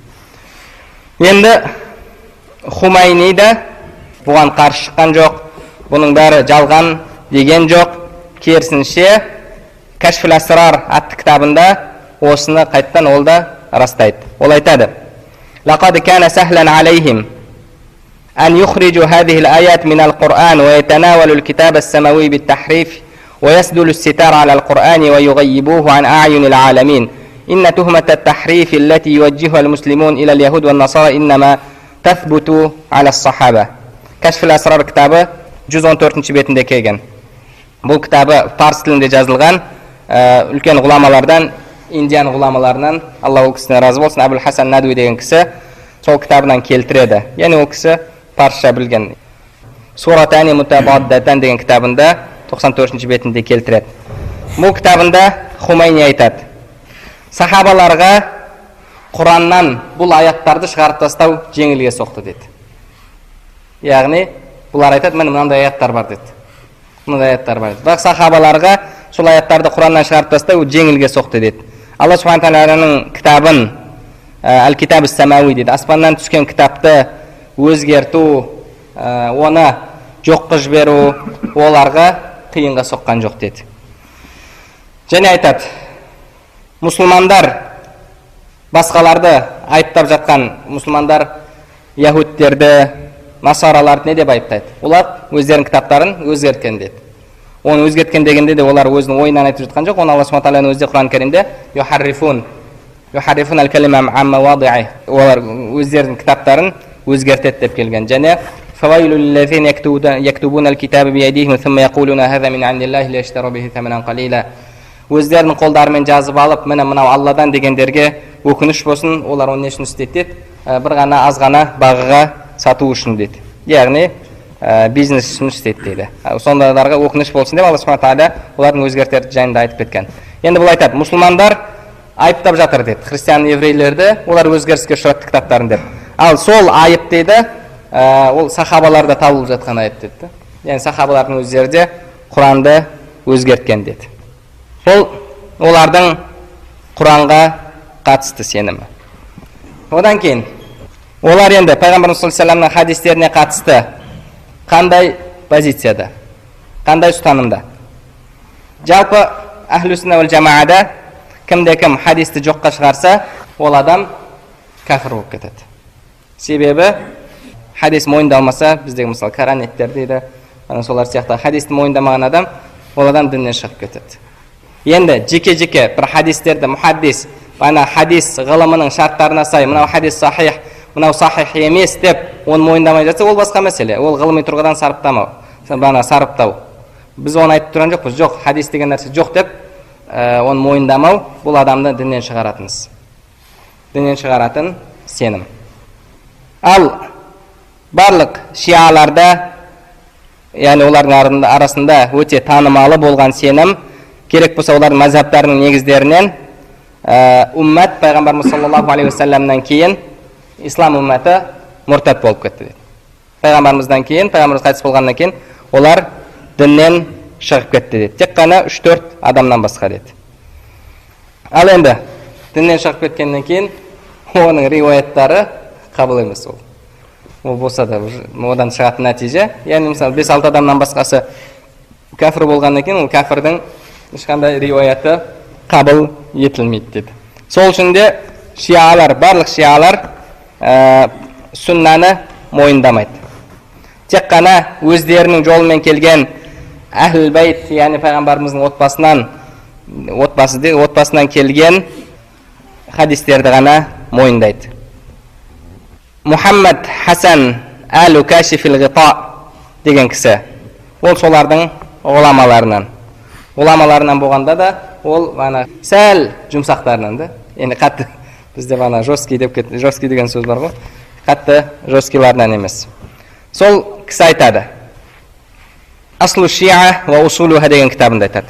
S1: Енді Хумайни да бұған қарсы шыққан жоқ, бұның бәрі жалған деген жоқ. Керісінше Кашфул Асрар атты кітабында осыны қайттан ол да растайды. Ол айтады: لقد كان سهلا عليهم أن يخرجوا هذه الآيات من القرآن ويتناولوا الكتاب السماوي بالتحريف ويسدل الستار على القرآن ويغيبوه عن أعين العالمين إن تهمة التحريف التي يوجهها المسلمون إلى اليهود والنصارى إنما تثبت على الصحابة. كشف الأسرار كتابı жүз он төртінші бетінде келген. Бұл кітабы парс тілінде жазылған, үлкен ғұламалардан, Индиян ғұламаларынан, Алла ол кісіне разы болсын, Абул Хасан Надуи деген кісі сол кітабынан келтіреді. Яғни ол кісі парсша білген. Суратани Мутабаддатан деген кітабында тоқсан төртінші бетінде келтіреді. Бұл кітабында Хумайни айтады: сахабаларға Құраннан бұл аяттарды шығарып тастау жеңілге соқты деді. Яғни бұлар айтады, міне мынандай аяттар бар деді. Мынандай аяттар бар деді. Бірақ сахабаларға сол аяттарды Құраннан шығарып тастау жеңілге соқты деді. Алла Субхану Тағаланың кітабын, Әл-Китаб ас-Самауи дейді, аспаннан түскен кітапты өзгерту, оны жоққа жіберу оларға қиынға соққан жоқ деді. Және айтады, мұсылмандар басқаларды айыптап жатқан мұсылмандар яһудтерді, насараларды не деп айыптайды? Олар өздерінің кітаптарын өзгерткен деді. Оны өзгерткен дегенде де олар өзінің ойынан айтып жатқан жоқ. Оны Алла Субхану Тағала өзі Құран Кәрімде юхаррифун юхаррифун ал-калима ан мавадиъи, олар өздерінің кітаптарын өзгертеді деп келген. Және фавайлул лиллазина яктубуна ал-китаба биядихим сумма яқулуна хаза мин индиллахи лияштару бихи саманан қалила, өздерінің қолдарымен жазып алып, міне мынау Алладан дегендерге өкініш болсын, олар оны не үшін істейді деді? Бір ғана аз ғана бағаға сату үшін деді. Яғни бизнес үшін істейді дейді. Сондайларға өкініш болсын деп Алла Субхану Тағала олардың өзгертері жайында айтып кеткен. Енді бұл айтады, мұсылмандар айыптап жатыр деді христиан еврейлерді, олар өзгеріске ұшыратты кітаптарын деп. Ал сол айып дейді, ол сахабаларда табылып жатқан айып деді. Яғни сахабалардың өздері де Құранды өзгерткен деді. Бұл олардың Құранға қатысты сенімі. Одан кейін олар енді пайғамбарымыз саллаллаху алейхи ва салламның хадистеріне қатысты қандай позицияда, қандай ұстанымда? Жалпы ахлу сүнна уал жамаада кімде кім хадисті жоққа шығарса, ол адам кәфір болып кетеді. Себебі хадис мойындалмаса, біздегі мысалы каранеттер дейді, солар сияқты хадисті мойындамаған адам, ол адам діннен шығып кетеді. Енді жеке-жеке бір хадистерді мухаддис, ана хадис ғылымының шарттарына сай, мынау хадис сахих, мынау сахих емес деп оны мойындамай жатса, ол басқа мәселе. Ол ғылыми тұрғыдан сараптамау, бана сараптау. Біз оны айтып тұрған жоқпыз. Жоқ, хадис деген нәрсе жоқ деп оны мойындамау, бұл адамды діннен шығаратыныз. Діннен шығаратын сенім. Ал барлық шиаларда, яғни олардың арасында өте танымалы болған сенім, керек болса олардың мазхабтарының негіздерінен уммат пайғамбарымыз саллаллаху алейхи ва салламнан кейін ислам умматы мұртат болып кетті дейді. Пайғамбарымыздан кейін, пайғамбарымыз қайтыс болғаннан кейін олар діннен шығып кетті дейді. Тек қана үш төрт адамнан басқа дейді. Ал енді діннен шығып кеткеннен кейін оның риуаяттары қабыл емес ол. Ол болса да одан шығатын нәтиже. Яғни мысалы бес алты адамнан басқасы кәфір болғаннан кейін ол кәфірдің ешқандай риуаяты қабыл етілмейді дейді. Сол үшін де шиалар, барлық шиалар сүннаны мойындамайды. Тек қана өздерінің жолымен келген әхл бейт, яғни пайғамбарымыздың отбасынан отбасы отбасынан келген хадистерді ғана мойындайды. Мухаммад Хасан әл-Кашифил ғита деген кісі, ол солардың ғұламаларынан. Ғұламаларынан болғанда да ол ана сәл жұмсақтарынан да, енді қатты бізде ана жесткий деп кетті, жесткий деген сөз бар ғой, қатты жесткиларынан емес. Сол кісі айтады, Аслу шиа ва усулуха деген кітабында айтады.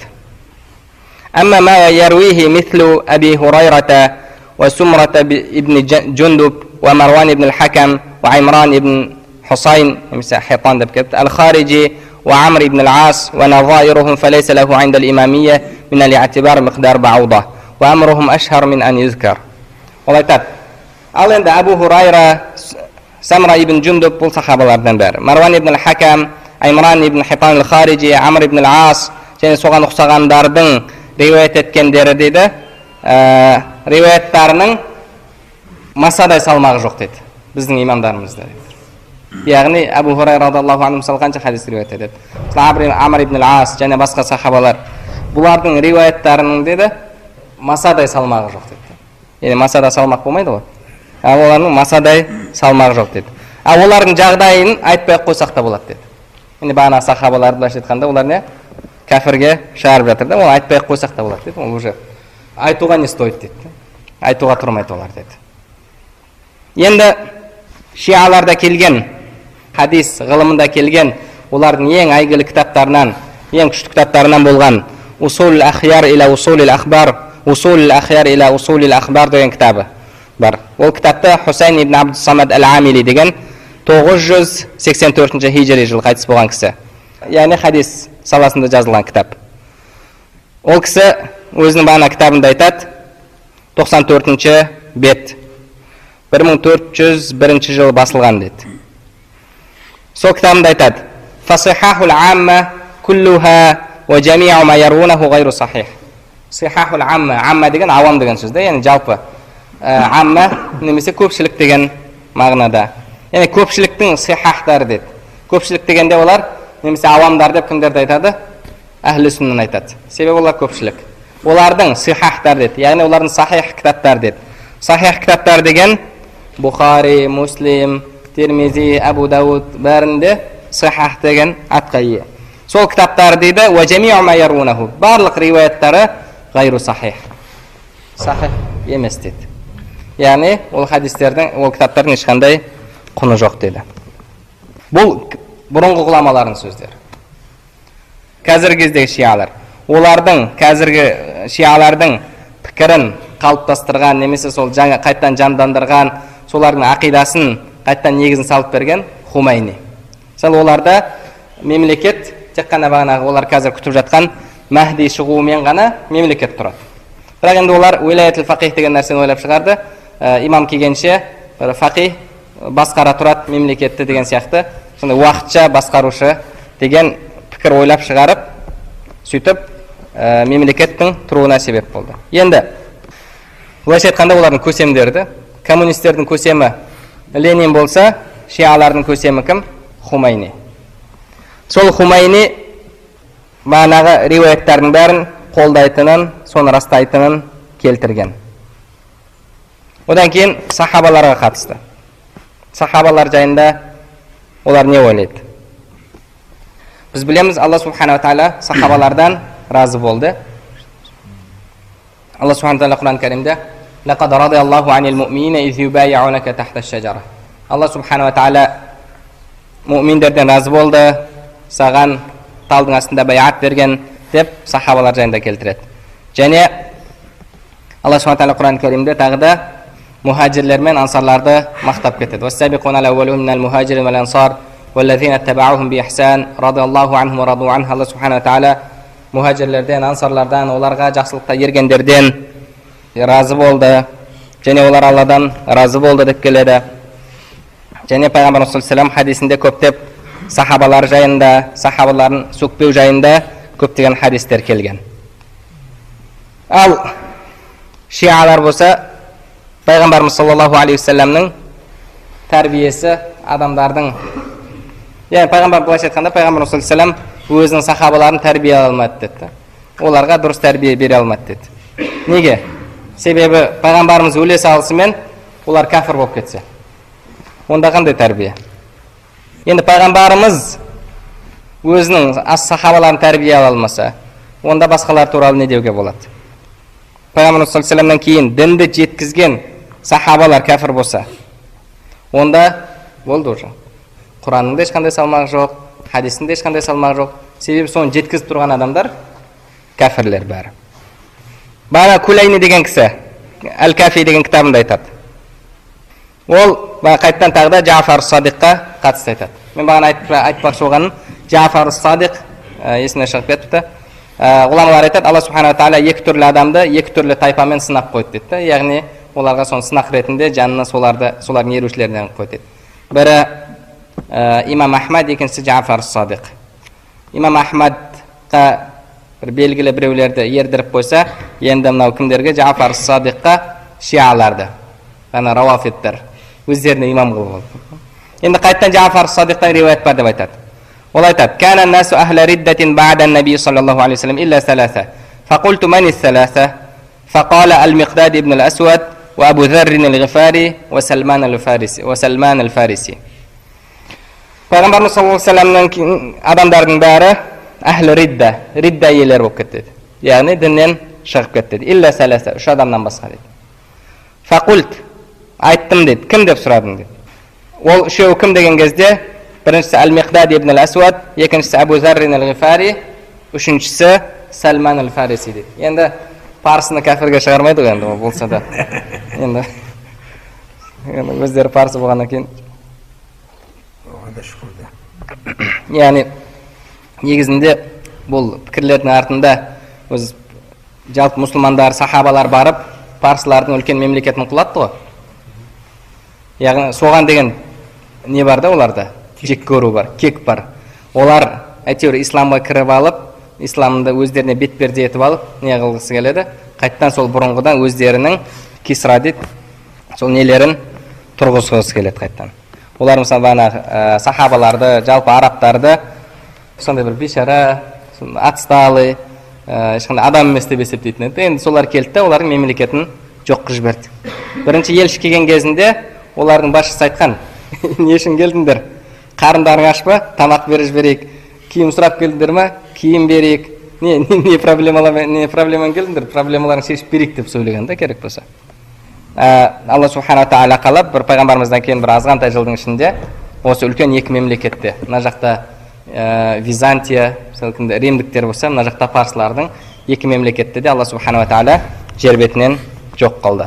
S1: Амма ма яруихи мислу Аби Хурайрата ва Сумрата ибн Джундуб ва Марван ибн al-Hakam ва Имран ибн Хусайн, немесе Хитан деп кетті, Ал-Харижи ва Амр ибн al-As ва назаируhum фалейса лаху инда al-имамия мин al-i'тибар миқдар бауда ва амрухum ашхар мин ан юзкар. Ол айтады, ал енді Абу Хурайра, Самра ибн Джундуб бұл сахабалардан бәрі, Марван ибн al-Hakam, Имран ибн Хитан al-Харижи, Амр ибн al-As, және соған ұқсағандардың риуаят еткендері дейді, риуаяттарының масадай салмағы жоқ дейді, біздің имамдарымызда. Яғни Абу Хурайра радиаллаху анху мысалы қанша хадис риуаят етеді? Амр ибн al-As және басқа сахабалар, бұлардың риуаяттарының дейді масадай салмағы жоқ дейді. Яғни масада салмақ болмайды ғой. Ал олардың масадай салмағы жоқ дейді. Ал олардың жағдайын айтпай қойсақ та болады дейді. Енді бағана сахабаларды былайша айтқанда, олар не? Кәфірге шығарып жатыр да, ол айтпай қойсақ та болады дейді. Ол уже айтуға не стоит дейді. Айтуға тұрмайды олар дейді. Енді шиаларда келген, хадис ғылымында келген, олардың ең әйгілі кітаптарынан, ең күшті кітаптарынан болған Усул ахяр иля усул ахбар, Усул ахяр иля усул ахбар деген кітабы бар. Ол кітапты Хусайн ибн Абдус-Самад ал-Амили деген тоғыз жүз сексен төртінші хижри жылы қайтыс болған кісі. Яғни хадис саласында жазылған кітап. Ол кісі өзінің бағана кітабында айтады, тоқсан төртінші бет, бір мың төрт жүз бірінші жылы басылған дейді. Сол кітабында айтады, Фасихахул амма куллуха ва джамиу ма ярунаху гайру сахих. Сихахул амма, амма деген авам деген сөз да, яғни жалпы. Амма немесе көпшілік деген мағынада. Яғни көпшіліктің сихахтары дейді. Көпшілік дегенде олар немесе авамдар деп кімдерді айтады? Әхлі сүннаны айтады. Себебі олар көпшілік. Олардың сихахтар дейді. Яғни олардың сахих кітаптар дейді. Сахих кітаптар деген Бухари, Муслим, Тирмизи, Абу Дауд бәрінде сихах деген атқа ие. Сол кітаптар дейді, ва джамиу ма ярунаху. Барлық риуаяттары гайру сахих. Сахих емес дейді. Яғни ол хадистердің, ол кітаптардың ешқандай құны жоқ дейді. Бұл бұрынғы ғұламалардың сөздері. Қазіргі кездегі шиалар. Олардың, қазіргі шиалардың пікірін қалыптастырған, немесе сол жаңа қайттан жандандырған, солардың ақидасын қайттан негізін салып берген Хумайни. Сол оларда мемлекет, тек қана бағанағы олар қазір күтіп жатқан Мәхди шығуымен ғана мемлекет тұрады. Бірақ енді олар уилаятул фақих деген нәрсені ойлап шығарды. Имам келгенше фақих басқара тұрады мемлекетті деген сияқты, сондай уақытша басқарушы деген пікір ойлап шығарып, сөйтіп мемлекеттің тұруына себеп болды. Енді былайша айтқанда олардың көсемдері, коммунистердің көсемі Ленин болса, шиалардың көсемі кім? Хумайни. Сол Хумайни бағанағы риуаяттардың бәрін қолдайтынын, соны растайтынын келтірген. Одан кейін сахабаларға қатысты. Сахабалар жайында олар не ойлайды? Біз білеміз, Алла субхана ва тағала сахабалардан разы болды. Алла субхана ва тағала Құран кәрімде لقد رضي الله عن المؤمنين إذ يبايعونك تحت الشجرة. Алла субхана ва тағала мؤминдерден разы болды, саған талдың астында байат берген деп сахабалар жайында келтіреді. Және Алла субхана ва тағала Құран кәрімде тағы да muhacirler мен ансарларды мақтап кетеді. وَالسَّابِقُونَ الْأَوَّلُونَ مِنَ الْمُهَاجِرِينَ وَالْأَنصَارِ وَالَّذِينَ اتَّبَعُوهُم بِإِحْسَانٍ رَضِيَ اللَّهُ عَنْهُمْ وَرَضُوا عَنْهُ. Алла субхана ва тағала muhacirlerден, ансарлардан, оларға жақсылықта ергендерден разы болды, және олар Алладан разы болды деп келеді. Және пайғамбар саллаллаху алейхи ва саллям хадисінде көптеп сахабалар жайында, сахабаларын сөкпеу жайында көптеген хадистер келген. Ал шиалар болса, пайғамбарымыз саллаллаху алейхи ва саллямның тәрбиесі адамдардың, яғни пайғамбар былайша айтқанда, пайғамбар саллаллаху алейхи ва саллям өзінің сахабаларын тәрбие алмады деді. Оларға дұрыс тәрбие бере алмады деді. Неге? Себебі пайғамбарымыз өле салысымен олар кәфір болып кетсе, онда қандай тәрбие? Енді пайғамбарымыз өзінің сахабаларын тәрбие ала алмаса, онда басқалар туралы не деуге болады? пайғамбарымыз саллаллаху алейхи вассаламнан кейін дінді жеткізген сахабалар кәфір болса, онда болды уже. Құранның да ешқандай салмағы жоқ, хадистің де ешқандай салмағы жоқ. Себебі соны жеткізіп тұрған адамдар кәфірлер бәрі. Бана Кулайни деген кісі Әл-Кафи деген кітабында айтады. Ол қайттан тағы да Джафар Садиққа қатысты айтады. Мен бағана айтпақшы болғаным, Джафар Садиқ есіне шығып кетіпті. Ғұламалар айтады, Алла субхана тағала екі түрлі адамды екі түрлі тайпамен сынақ қойды дейді. Яғни оларға соны сынақ ретінде жанына соларды, солардың ерушілерінен қойды. Бірі имам Ахмад, екіншісі Джафар Садиқ. Имам Ахмадқа бір белгілі біреулерді ердіріп қойса, енді мынау кімдерге? Джафар Садиққа шиаларды, ғана рауафиттер, өздеріне имам қылып болды. Енді қайттан Джафар Садиқтан риуаят бар деп айтады. Ол айтады: "Кана насу ахла риддатин ба'да наби саллаллаху алейхи вассалам илля саласа. Фақулту мани саласа? Фақала Ал-Миқдад ибн Ал-Асвад ва Абу Заррин Ал-Ғифари ва Салман Ал-Фариси ва Салман Ал-Фариси." Пайғамбарымыз саллаллаху алейхи вассаламның адамдардың бәрі ахли ридда, ридда иелері болып кетті. Яғни діннен шығып кетті. Илля саласа, үш адамнан басқа дейді. Фақулт, айттым дейді. Кім деп сұрадым дейді. Ол үшеуі кім деген кезде, біріншісі Ал-Миқдад ибн Ал-Асвад, екіншісі Абу Заррин Ал-Ғифари, үшіншісі Салман Ал-Фариси дейді. Енді парсыны кәфірге шығармайды ғой, енді ол болса да. Енді өздері парсы болғаннан кейін. Яғни негізінде бұл пікірлердің артында өз жалпы мұсылмандар, сахабалар барып, парсылардың үлкен мемлекетін құлатты ғой. Яғни соған деген не бар да оларда? Жек көру бар, кек бар. Олар әйтеуір исламға кіріп алып, исламды өздеріне бетперде етіп алып, не қылғысы келеді? Қайттан сол бұрынғыдан өздерінің кисра дейді, сол нелерін тұрғызғысы келеді қайттан. Олар мысалы бана сахабаларды, жалпы арабтарды сондай бір бейшара, отсталый, ешқандай адам емес деп есептейтін еді. Енді солар келді де, олардың мемлекетін жоққа жіберді. Бірінші елші келген кезінде олардың басшысы айтқан: "Не үшін келдіңдер? Қарындарың аш па? Тамақ беріп жіберейік. Киім сұрап келдіңдер ме? Киім берейік. Не не проблемалармен, не проблемамен келдіңдер? Проблемаларын шешіп берейік" деп сөйлеген де, керек болса. Алла субхана тағала қалап, бір пайғамбарымыздан кейін бір азғантай жылдың ішінде осы үлкен екі мемлекетте, мына жақта Византия, римдіктер болса, мына жақта парсылардың екі мемлекетте де Алла субхана тағала жер бетінен жоқ қылды.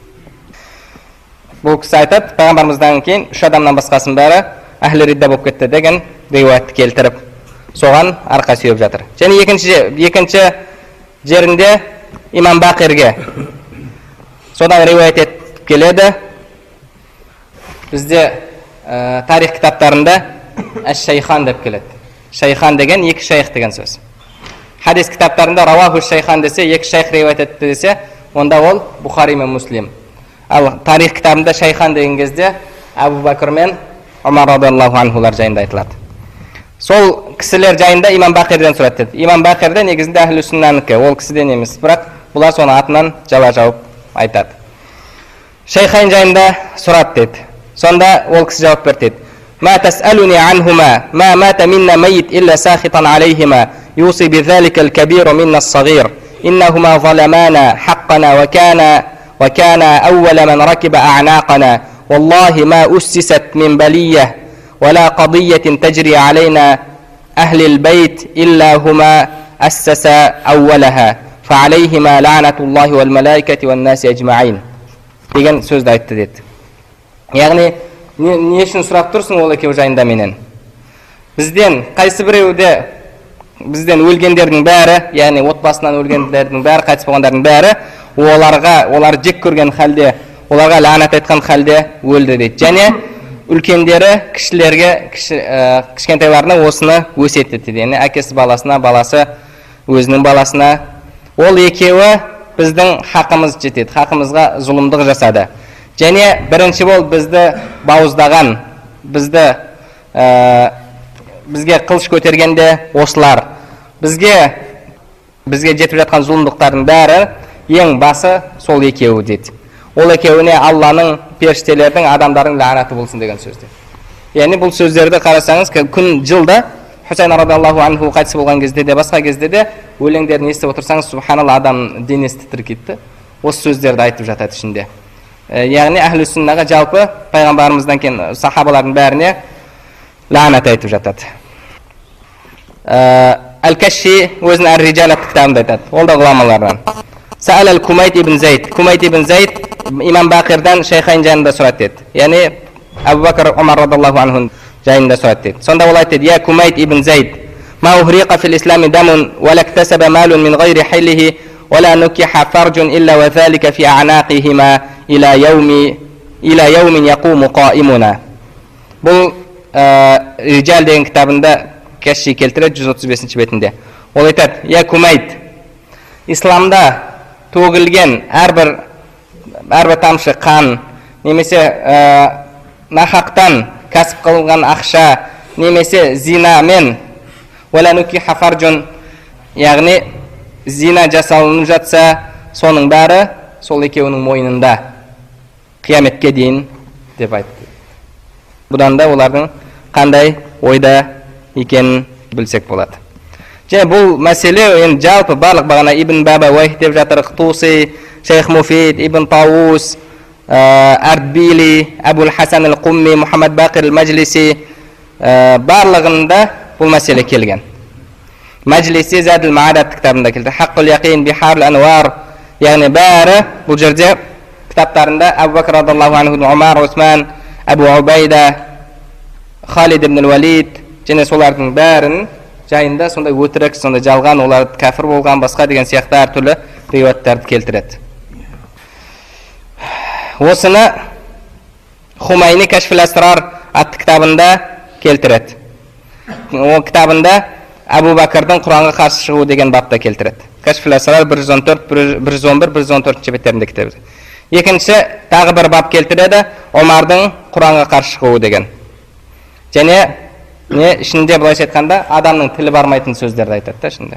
S1: Бұл кісі айтады, пайғамбарымыздан кейін үш адамнан басқасын бәрі әхлі ридда болып кетті деген риуаятты келтіріп, соған арқа сүйеп жатыр. Және екінші екінші жерінде имам Бақирге содан риуаят етіп келеді. Бізде тарих кітаптарында Әш-Шайхан деп келеді. Шайхан деген екі шайх деген сөз. Хадис кітаптарында Раваху Шайхан десе, екі шайх риуаят етті десе, онда ол Бухари мен Муслим. Ал тарих кітабында Шайхан деген кезде Абу Бакр мен Умар радиаллаху анхулар жайында айтылады. Сол кісілер жайында имам Бақирден сұрады деді. Имам Бақирде негізінде әхлі сүннанікі, ол кісіден емес, бірақ бұлар соны атынан жала жауып айтады. Шайхан жайында сұрады деді. Сонда ол кісі жауап берді деді: "Ма тас'алуни анхума, ма мата минна мейт илля сахитан алейхима, юси бизалика аль-кабиру минна ас-сагир, иннахума заламана хаққана ва кана ва кана аувала ман ракиба а'нaqana, والله ما أسست من بلية ولا قضية تجري علينا أهل البيت إلا هما أسس أولها فعليهما لعنة الله والملائكة والناس أجمعين." деген сөзді айтты деді. Яғни не үшін сұрап тұрсың ол екеуі жайында менен? Бізден қайсы біреуде, бізден өлгендердің бәрі, яғни отбасынан өлгендердің бәрі, қайтыс болғандардың бәрі, оларға, олар жек көрген халде, оларға лағнат айтқан халде өлді дейді. Және үлкендері кішілерге, кішкентайларына осыны өсиет етті. Яғни әкесі баласына, баласы өзінің баласына. Ол екеуі біздің хақымыз жетеді, хақымызға зұлымдық жасады. Және бірінші бол бізді бауыздаған, бізді бізге қылыш көтергенде осылар. Бізге бізге жетіп жатқан зұлымдықтардың бәрі ең басы сол екеуі дейді. Ол екеуіне Алланың, періштелердің, адамдардың лағнаты болсын деген сөзді. Яғни бұл сөздерді қарасаңыз, күн жылда Хусейн радиаллаху анху қайтыс болған кезде де, басқа кезде де өлеңдерін естіп отырсаңыз, субханалла, адам денесі тітіркейді. Осы сөздерді айтып жатады ішінде. Яғни әхлі сүннаға жалпы пайғамбарымыздан кейін сахабалардың бәріне лағнат айтып жатады. Әл-Кашши өзінің Әр-Риджал атты кітабында айтады. Ол да ғұламалардан. Саал әл-Кумайт ибн Зайд. Кумайт ибн Зайд имам Бақирдан Шейхайн жайында сұрады деді. Яғни Абу Бакр Омар радиаллаху анху жайында сұрады деді. Сонда ол айтады: "Я Кумайт ибн Зайд, ма ухриқа фил ислами дамун, ва ла иктасаба малун мин гайри хиллихи, ва ла нукиха фарджун илля ва залика фи аънақихима иля яуми иля яумин яқуму қаимуна." Бұл Риджал деген кітабында Кашши келтіреді жүз отыз бесінші бетінде. Ол айтады: "Я Кумайт, исламда төгілген әрбір әрбір тамшы қан, немесе нахақтан кәсіп қылған ақша, немесе зинамен, уәлә нукиха фарджун, яғни зина жасалынып жатса, соның бәрі сол екеуінің мойнында қияметке дейін" деп айтты. Бұдан да олардың қандай ойда екенін білсек болады. Және бұл мәселе енді жалпы барлық бағана Ибн Баба Уайх деп жатыр, Туси, Шейх Муфид, Ибн Тауус, Ардбили, Абул Хасан ал-Қумми, Мухаммад Бақир ал-Мәжлиси, барлығында бұл мәселе келген. Мәжлиси Задул Маадат кітабында келді. Хаққул Яқин, Бихарул Анвар, яғни бәрі бұл жерде кітаптарында Абу Бакр радиаллаху анху, Умар, Усман, Абу Убайда, Халид ибн ал-Валид, және солардың бәрін жайында сондай өтірік, сондай жалған, олар кәфір болған, басқа деген сияқты әртүрлі риуаяттарды келтіреді. Осыны Хумайни Кашфул Асрар атты кітабында келтіреді. Ол кітабында Абу Бакрдың Құранға қарсы шығу деген бапта келтіреді. Кашфул Асрар бір жүз он төрт, бір жүз он бір, бір жүз он төртінші беттерінде кітабы. Екінші тағы бір бап келтіреді, Омардың Құранға қарсы шығуы деген. Және не ішінде былайша айтқанда адамның тілі бармайтын сөздерді айтады да ішінде.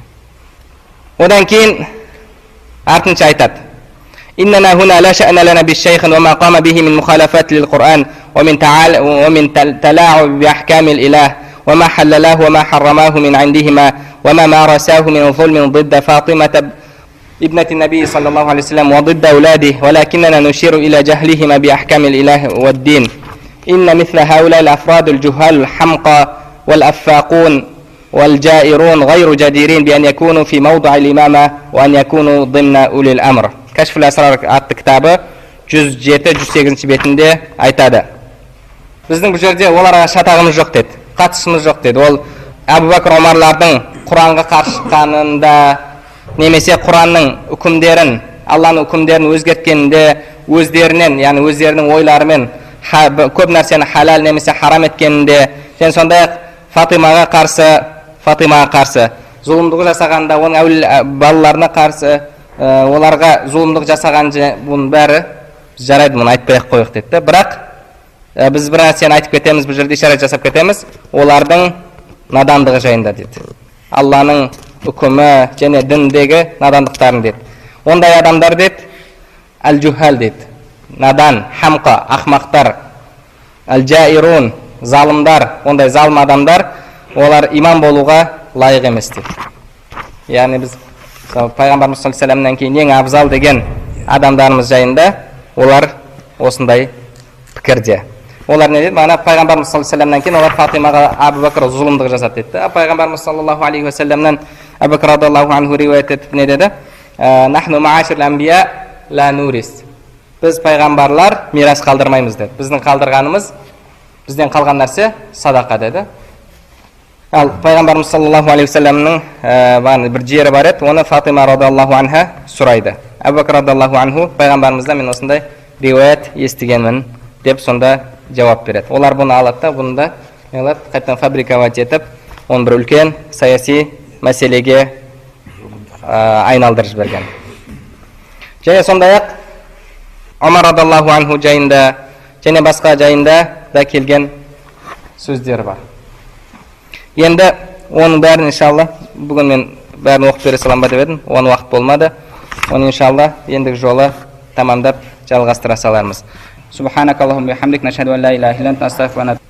S1: Одан кейін артынша айтады: "Иннана хуна ла ша'на лана биш-шейх ва ма қама бихи мин мухалафат лил-Қур'ан ва мин та'ал ва мин тала'уб би ахкамил илах ва ма халалаху ва ма харрамаху мин индихима ва ма марасаху мин зулмин ضد فاطمة ابنة النبي صلى الله عليه وسلم وضد أولاده ولكننا نشير إلى جهلهما بأحكام الإله والدين. إن مثل هؤلاء الأفراد الجهال الحمقى والأفاقون والجائرون غير جديرين بأن يكونوا في موضع الإمامة وأن يكونوا ضمن أولي الأمر." Кашфул Асрар атты кітабы жүз жеті жүз сегізінші бетінде айтады. Біздің бұл жерде оларға шатағымыз жоқ деді, қатысымыз жоқ деді. Ол Абу Бакр Омарлардың Құранға қарсы шыққанында, немесе Құранның үкімдерін, Алланың үкімдерін өзгерткенінде өздерінен, яғни өздерінің ойларымен көп нәрсені халал немесе харам еткенінде, және сондай-ақ Фатимаға қарсы, Фатимаға қарсы зұлымдық жасағанда, оның әулие балаларына қарсы оларға зұлымдық жасаған, бұның бәрі жарайды, мұны айтпай-ақ қойық деді. Бірақ біз бір нәрсені айтып кетеміз, бұл жерде ишарат жасап кетеміз, олардың надандығы жайында деді. Алланың үкімі және діндегі надандықтарын деді. Ондай адамдар деді, әл-жухал деді, надан, хамқа, ақмақтар, әл-жаирун, залымдар, ондай залым адамдар, олар имам болуға лайық емес деді. Яғни біз Пайғамбарымыз саллаллаху алейхи ва саллямнан кейін ең абзал деген адамдарымыз жайында олар осындай пікірде. Олар не деді? Мана Пайғамбарымыз саллаллаху алейхи ва саллямнан кейін олар Фатимаға Абу Бакр зұлымдық жасады деді. Пайғамбарымыз саллаллаху алейхи ва саллямнан Абу Бакр радиаллаху анху риуаят етіп не деді? "Нахну маашир анбия ла нурис." Біз пайғамбарлар мирас қалдырмаймыз деді. Біздің қалдырғанымыз, бізден қалған нәрсе садақа деді. Ал Пайғамбарымыз саллаллаху алейхи ва саллямның бір жері бар еді, оны Фатима радиаллаху анха сұрайды. Абу Бакр радиаллаху анху пайғамбарымыздан мен осындай риуаят естігенмін деп сонда жауап береді. Олар бұны алады да, бұны да қайтадан фабриковать етіп, оны бір үлкен саяси мәселеге айналдырып жіберген. Және сондай-ақ Омар радиаллаху анху жайында және басқа жайында да келген сөздер бар. Енді оның бәрін иншалла бүгін мен бәрін оқып бере салам ба деп едім, оны уақыт болмады. Оны иншалла ендігі жолы тамамдап жалғастыра салармыз. Субханакаллахумма ва бихамдик, нашһаду ан ла илаха илля анта, астағфирука ва